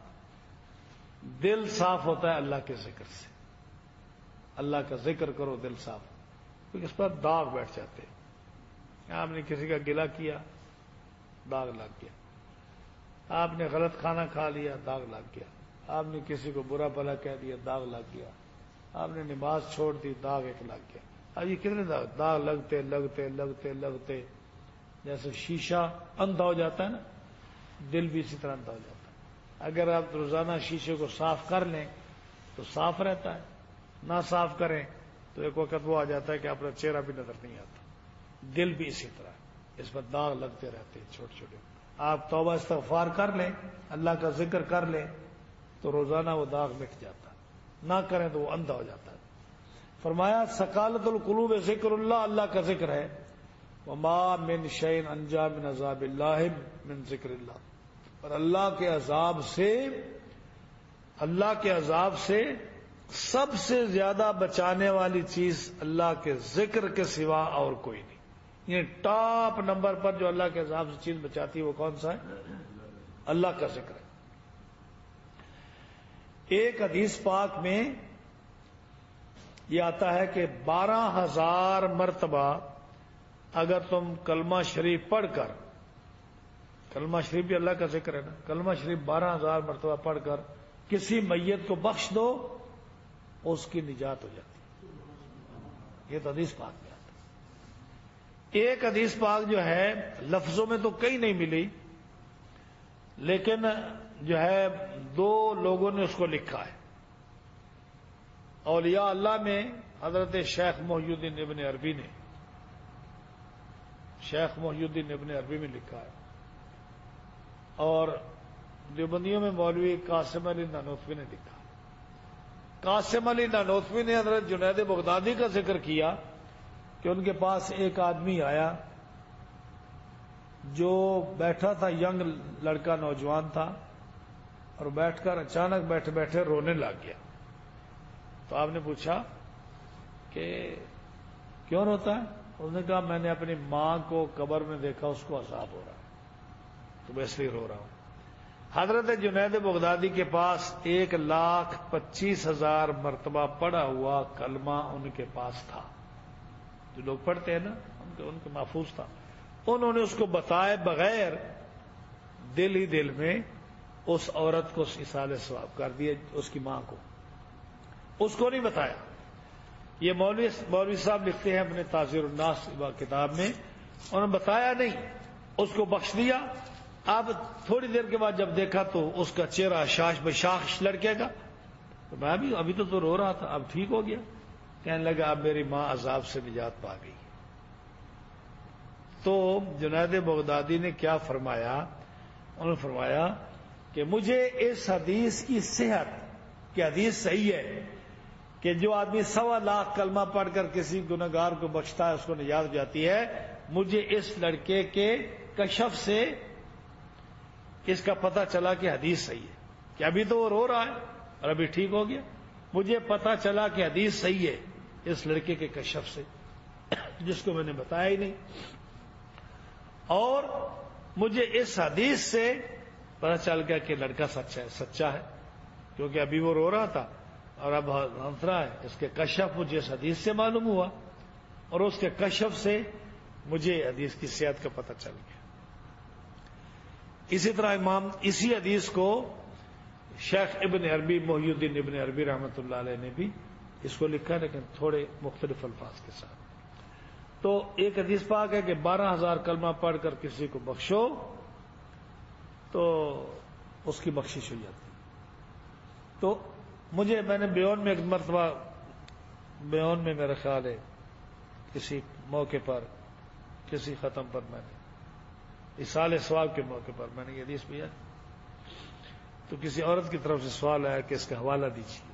Speaker 1: دل صاف ہوتا ہے اللہ کے ذکر سے. اللہ کا ذکر کرو دل صاف، کیونکہ اس پر داغ بیٹھ جاتے ہیں. آپ نے کسی کا گلہ کیا، داغ لگ گیا. آپ نے غلط کھانا کھا لیا، داغ لگ گیا. آپ نے کسی کو برا بھلا کہہ دیا، داغ لگ گیا. آپ نے نماز چھوڑ دی، داغ ایک لگ گیا. اب یہ کتنے داغ داغ لگتے لگتے لگتے لگتے جیسے شیشہ اندھا ہو جاتا ہے نا، دل بھی اسی طرح اندھا ہو جاتا ہے. اگر آپ روزانہ شیشے کو صاف کر لیں تو صاف رہتا ہے، نہ صاف کریں تو ایک وقت وہ آ جاتا ہے کہ اپنا چہرہ بھی نظر نہیں آتا. دل بھی اسی طرح، اس پر داغ لگتے رہتے ہیں چھوٹے چھوٹے. آپ توبہ استغفار کر لیں، اللہ کا ذکر کر لیں تو روزانہ وہ داغ مٹ جاتا ہے، نہ کریں تو وہ اندھا ہو جاتا ہے. فرمایا ثقالۃ القلوب ذکر اللہ، اللہ کا ذکر ہے. وما من شیء انجا من عذاب اللہ من ذکر اللہ. اور اللہ کے عذاب سے اللہ کے عذاب سے سب سے زیادہ بچانے والی چیز اللہ کے ذکر کے سوا اور کوئی نہیں. یہ ٹاپ نمبر پر جو اللہ کے عذاب سے چیز بچاتی ہے وہ کون سا ہے؟ اللہ کا ذکر ہے. ایک حدیث پاک میں یہ آتا ہے کہ بارہ ہزار مرتبہ اگر تم کلمہ شریف پڑھ کر، کلمہ شریف بھی اللہ کا ذکر ہے نا، کلمہ شریف بارہ ہزار مرتبہ پڑھ کر کسی میت کو بخش دو، اس کی نجات ہو جاتی ہے. یہ تو حدیث پاک میں آتا ہے. ایک حدیث پاک جو ہے لفظوں میں تو کئی نہیں ملی، لیکن جو ہے دو لوگوں نے اس کو لکھا ہے. اولیاء اللہ میں حضرت شیخ محی الدین ابن عربی نے شیخ محی الدین ابن عربی میں لکھا ہے، اور دیوبندیوں میں مولوی قاسم علی نانوتوی نے لکھا. قاسم علی نانوتوی نے حضرت جنید بغدادی کا ذکر کیا کہ ان کے پاس ایک آدمی آیا جو بیٹھا تھا، ینگ لڑکا نوجوان تھا، اور بیٹھ کر اچانک بیٹھے بیٹھے رونے لگ گیا. تو آپ نے پوچھا کہ کیوں روتا ہے؟ اس نے کہا میں نے اپنی ماں کو قبر میں دیکھا، اس کو عذاب ہو رہا ہے تو میں اس لیے رو رہا ہوں. حضرت جنید بغدادی کے پاس ایک لاکھ پچیس ہزار مرتبہ پڑھا ہوا کلمہ ان کے پاس تھا. جو لوگ پڑھتے ہیں نا ان کے محفوظ تھا. انہوں نے اس کو بتائے بغیر دل ہی دل میں اس عورت کو ایصال ثواب کر دیا، اس کی ماں کو. اس کو نہیں بتایا. یہ مولوی مولوی صاحب لکھتے ہیں اپنے تاثیر الناس کتاب میں، انہوں نے بتایا نہیں، اس کو بخش دیا. اب تھوڑی دیر کے بعد جب دیکھا تو اس کا چہرہ شاش بشاش لڑکے گا. تو میں بھی ابھی تو تو رو رہا تھا، اب ٹھیک ہو گیا. کہنے لگا اب میری ماں عذاب سے نجات پا گئی. تو جنید بغدادی نے کیا فرمایا؟ انہوں نے فرمایا کہ مجھے اس حدیث کی صحت کہ حدیث صحیح ہے کہ جو آدمی سوا لاکھ کلمہ پڑھ کر کسی گنہگار کو بخشتا ہے اس کو نجات ہو جاتی ہے، مجھے اس لڑکے کے کشف سے اس کا پتہ چلا کہ حدیث صحیح ہے. کہ ابھی تو وہ رو رہا ہے اور ابھی ٹھیک ہو گیا. مجھے پتہ چلا کہ حدیث صحیح ہے اس لڑکے کے کشف سے، جس کو میں نے بتایا ہی نہیں. اور مجھے اس حدیث سے پتہ چل گیا کہ لڑکا سچا ہے سچا ہے کیونکہ ابھی وہ رو رہا تھا اور اب ہنس رہا ہے. اس کے کشف مجھے اس حدیث سے معلوم ہوا، اور اس کے کشف سے مجھے حدیث کی صحت کا پتہ چل گیا. اسی طرح امام اسی حدیث کو شیخ ابن عربی محی الدین ابن عربی رحمۃ اللہ علیہ نے بھی اس کو لکھا، لیکن تھوڑے مختلف الفاظ کے ساتھ. تو ایک حدیث پاک ہے کہ بارہ ہزار کلمہ پڑھ کر کسی کو بخشو تو اس کی بخشش ہو جاتی. تو مجھے میں نے بیون میں ایک مرتبہ بیون میں میرا خیال ہے کسی موقع پر کسی ختم پر میں نے ایصال ثواب کے موقع پر میں نے یہ حدیث پڑھی تو کسی عورت کی طرف سے سوال آیا کہ اس کا حوالہ دیجیے.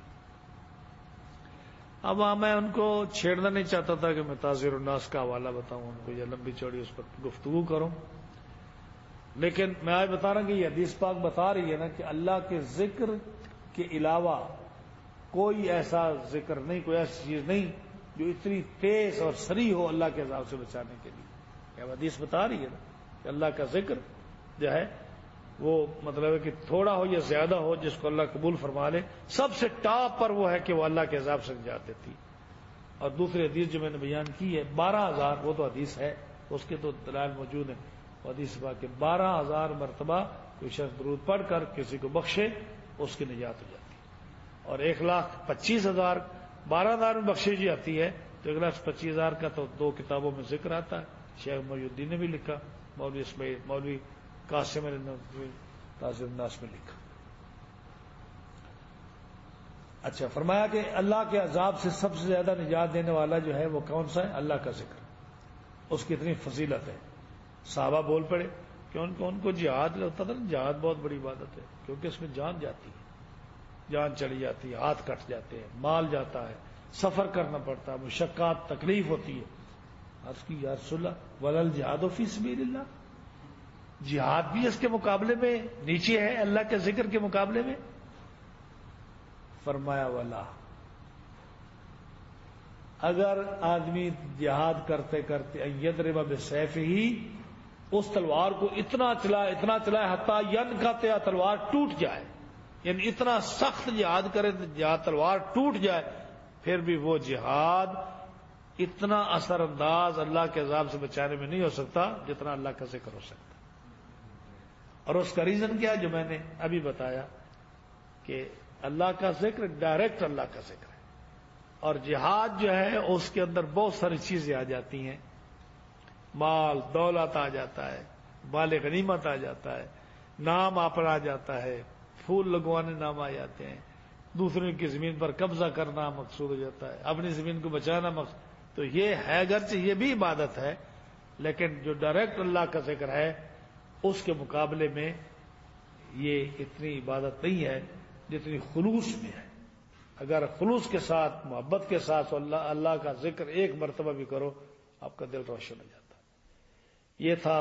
Speaker 1: اب وہاں میں ان کو چھیڑنا نہیں چاہتا تھا کہ میں تاثیر الناس کا حوالہ بتاؤں ان کو یا لمبی چوڑی اس پر گفتگو کروں. لیکن میں آج بتا رہا ہوں کہ یہ حدیث پاک بتا رہی ہے نا کہ اللہ کے ذکر کے علاوہ کوئی ایسا ذکر نہیں، کوئی ایسی چیز نہیں جو اتنی تیز اور سریع ہو اللہ کے عذاب سے بچانے کے لیے. یہ حدیث بتا رہی ہے نا کہ اللہ کا ذکر جو ہے وہ مطلب ہے کہ تھوڑا ہو یا زیادہ ہو، جس کو اللہ قبول فرما لے، سب سے ٹاپ پر وہ ہے کہ وہ اللہ کے عذاب سے نجات دیتی. اور دوسری حدیث جو میں نے بیان کی ہے بارہ ہزار، وہ تو حدیث ہے، اس کے تو دلائل موجود ہیں. حدیث با کہ بارہ ہزار مرتبہ کوئی شخص درود پڑھ کر کسی کو بخشے اس کی نجات ہو جاتی ہے. اور ایک لاکھ پچیس ہزار بارہ ہزار میں بخشی جی آتی ہے تو ایک لاکھ پچیس ہزار کا تو دو کتابوں میں ذکر آتا ہے. شیخ محی الدین نے بھی لکھا، مولوی اسماعیل مولوی قاسم نے تاج الناس میں لکھا. اچھا، فرمایا کہ اللہ کے عذاب سے سب سے زیادہ نجات دینے والا جو ہے وہ کون سا ہے؟ اللہ کا ذکر. اس کی اتنی فضیلت ہے. صحابہ بول پڑے کہ ان کو ان کو جہاد لگتا تھا. جہاد بہت بڑی عبادت ہے کیونکہ اس میں جان جاتی ہے، جان چلی جاتی ہے، ہاتھ کٹ جاتے ہیں، مال جاتا ہے، سفر کرنا پڑتا ہے، مشقات تکلیف ہوتی ہے. عرض کی یا رسول اللہ ولل جہاد فی سبیل اللہ، جہاد بھی اس کے مقابلے میں نیچے ہے اللہ کے ذکر کے مقابلے میں؟ فرمایا والا، اگر آدمی جہاد کرتے کرتے یضرب بسیف ہی اس تلوار کو اتنا چلائے اتنا چلائے حتیٰ ینقطع تلوار ٹوٹ جائے، یعنی اتنا سخت جہاد کرے جہاں تلوار ٹوٹ جائے، پھر بھی وہ جہاد اتنا اثر انداز اللہ کے عذاب سے بچانے میں نہیں ہو سکتا جتنا اللہ کا ذکر ہو سکتا. اور اس کا ریزن کیا جو میں نے ابھی بتایا کہ اللہ کا ذکر ڈائریکٹ اللہ کا ذکر ہے، اور جہاد جو ہے اس کے اندر بہت ساری چیزیں آ جاتی ہیں. مال دولت آ جاتا ہے، مال غنیمت آ جاتا ہے، نام آپ پر آ جاتا ہے، پھول لگوانے نام آ جاتے ہیں، دوسروں کی زمین پر قبضہ کرنا مقصود ہو جاتا ہے، اپنی زمین کو بچانا مقصود. تو یہ ہے اگرچہ یہ بھی عبادت ہے، لیکن جو ڈائریکٹ اللہ کا ذکر ہے اس کے مقابلے میں یہ اتنی عبادت نہیں ہے جتنی خلوص میں ہے. اگر خلوص کے ساتھ محبت کے ساتھ اللہ اللہ کا ذکر ایک مرتبہ بھی کرو آپ کا دل روشن ہو جاتا ہے. یہ تھا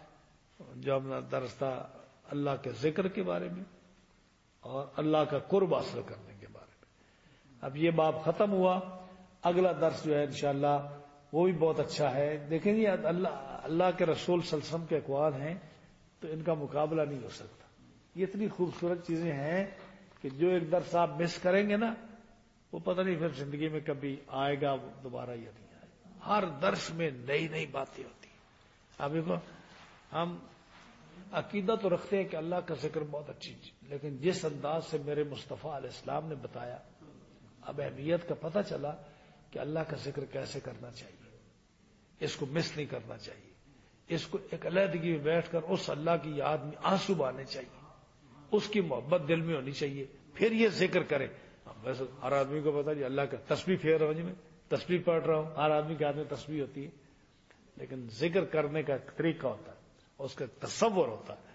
Speaker 1: جو ہم درس تھا اللہ کے ذکر کے بارے میں اور اللہ کا قرب حاصل کرنے کے بارے میں. اب یہ باب ختم ہوا. اگلا درس جو ہے انشاءاللہ وہ بھی بہت اچھا ہے. دیکھیں یہ اللہ اللہ کے رسول صلی اللہ علیہ وسلم کے اقوال ہیں تو ان کا مقابلہ نہیں ہو سکتا. یہ اتنی خوبصورت چیزیں ہیں کہ جو ایک درس آپ مس کریں گے نا وہ پتہ نہیں پھر زندگی میں کبھی آئے گا دوبارہ یا نہیں آئے گا. ہر درس میں نئی نئی باتیں ہوتی ہیں. ابھی کو ہم عقیدہ تو رکھتے ہیں کہ اللہ کا ذکر بہت اچھی چیز، لیکن جس انداز سے میرے مصطفیٰ علیہ السلام نے بتایا اب اہمیت کا پتہ چلا کہ اللہ کا ذکر کیسے کرنا چاہیے. اس کو مس نہیں کرنا چاہیے. اس کو ایک علیحدگی میں بیٹھ کر اس اللہ کی یاد میں آنسو بہانے چاہیے، اس کی محبت دل میں ہونی چاہیے، پھر یہ ذکر کرے. ویسے ہر آدمی کو پتا جی اللہ کا تسبیح پھیر رہا ہوں، جی میں تسبیح پڑھ رہا ہوں، ہر آدمی کے ہاتھ میں تسبیح ہوتی ہے، لیکن ذکر کرنے کا طریقہ ہوتا ہے، اس کا تصور ہوتا ہے.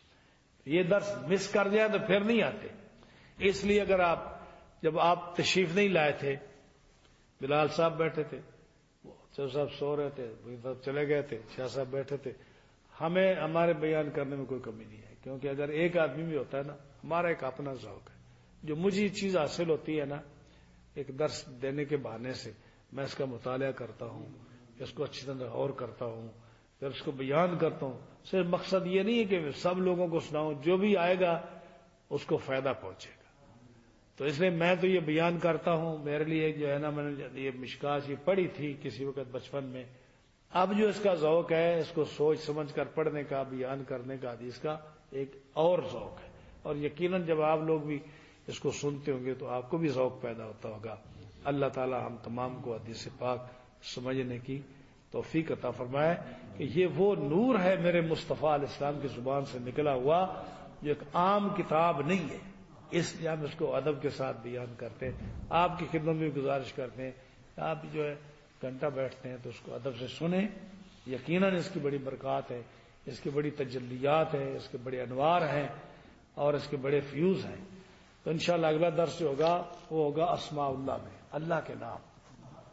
Speaker 1: یہ درس مس کر جائے تو پھر نہیں آتے. اس لیے اگر آپ جب آپ تشریف نہیں لائے تھے، بلال صاحب بیٹھے تھے، شاہ صاحب سو رہے تھے، صاحب چلے گئے تھے، شاہ صاحب بیٹھے تھے، ہمیں ہمارے بیان کرنے میں کوئی کمی نہیں ہے. کیونکہ اگر ایک آدمی بھی ہوتا ہے نا، ہمارا ایک اپنا ذوق ہے. جو مجھے یہ چیز حاصل ہوتی ہے نا ایک درس دینے کے بہانے سے، میں اس کا مطالعہ کرتا ہوں، اس کو اچھی طرح غور کرتا ہوں، پھر اس کو بیان کرتا ہوں. صرف مقصد یہ نہیں ہے کہ سب لوگوں کو سناؤں، جو بھی آئے گا اس کو فائدہ پہنچے گا. تو اس لیے میں تو یہ بیان کرتا ہوں. میرے لیے جو ہے نا میں نے یہ مشکات یہ پڑھی تھی کسی وقت بچپن میں. اب جو اس کا ذوق ہے اس کو سوچ سمجھ کر پڑھنے کا، بیان کرنے کا، حدیث کا ایک اور ذوق ہے. اور یقیناً جب آپ لوگ بھی اس کو سنتے ہوں گے تو آپ کو بھی ذوق پیدا ہوتا ہوگا. اللہ تعالی ہم تمام کو حدیث پاک سمجھنے کی توفیق عطا فرمائے کہ یہ وہ نور ہے میرے مصطفیٰ علیہ السلام کی زبان سے نکلا ہوا جو ایک عام کتاب نہیں ہے. اس لیے ہم اس کو ادب کے ساتھ بیان کرتے ہیں. آپ کی خدمت میں گزارش کرتے ہیں آپ جو ہے گھنٹہ بیٹھتے ہیں تو اس کو ادب سے سنیں. یقیناً اس کی بڑی برکات ہے، اس کی بڑی تجلیات ہیں، اس کے بڑے انوار ہیں اور اس کے بڑے فیوز ہیں. تو انشاءاللہ اگلا درس جو ہوگا وہ ہوگا اسماء اللہ میں، اللہ کے نام.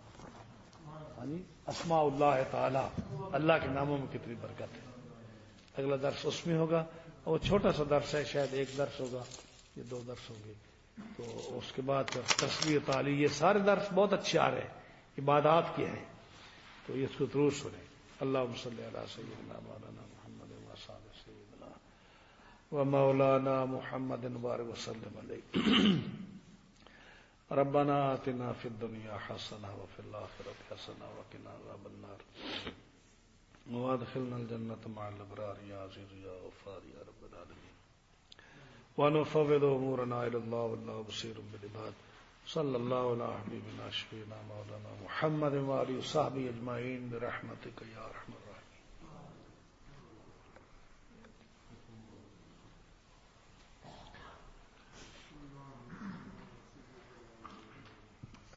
Speaker 1: اسماء اللہ تعالی، اللہ کے ناموں میں کتنی برکت ہے. اگلا درس اس میں ہوگا، اور چھوٹا سا درس ہے، شاید ایک درس ہوگا، یہ دو درس ہوں گے، تو اس کے بعد تسبیح تعلیل، یہ سارے درس بہت اچھے آ رہے ہیں، عبادات کے ہیں، تو یہ اس کو ضرور سنیں۔ اللہم صلی علی سیدنا مولانا محمد و صحابہ سیدنا و مولانا محمد وبارک وسلم علیہ۔ ربنا آتنا فی الدنیا حسنہ وفی الآخرۃ حسنہ وقنا عذاب النار وادخلنا الجنة مع الابرار یا عزیز یا غفار یا رب العالمین۔ ونفوض امورنا الى اللہ واللہ بصیر بالعباد۔ صلی اللہ علی حبیبنا شفیعنا مولانا محمد وآلہ وصحبہ اجمعین برحمتک یا ارحم الراحمین۔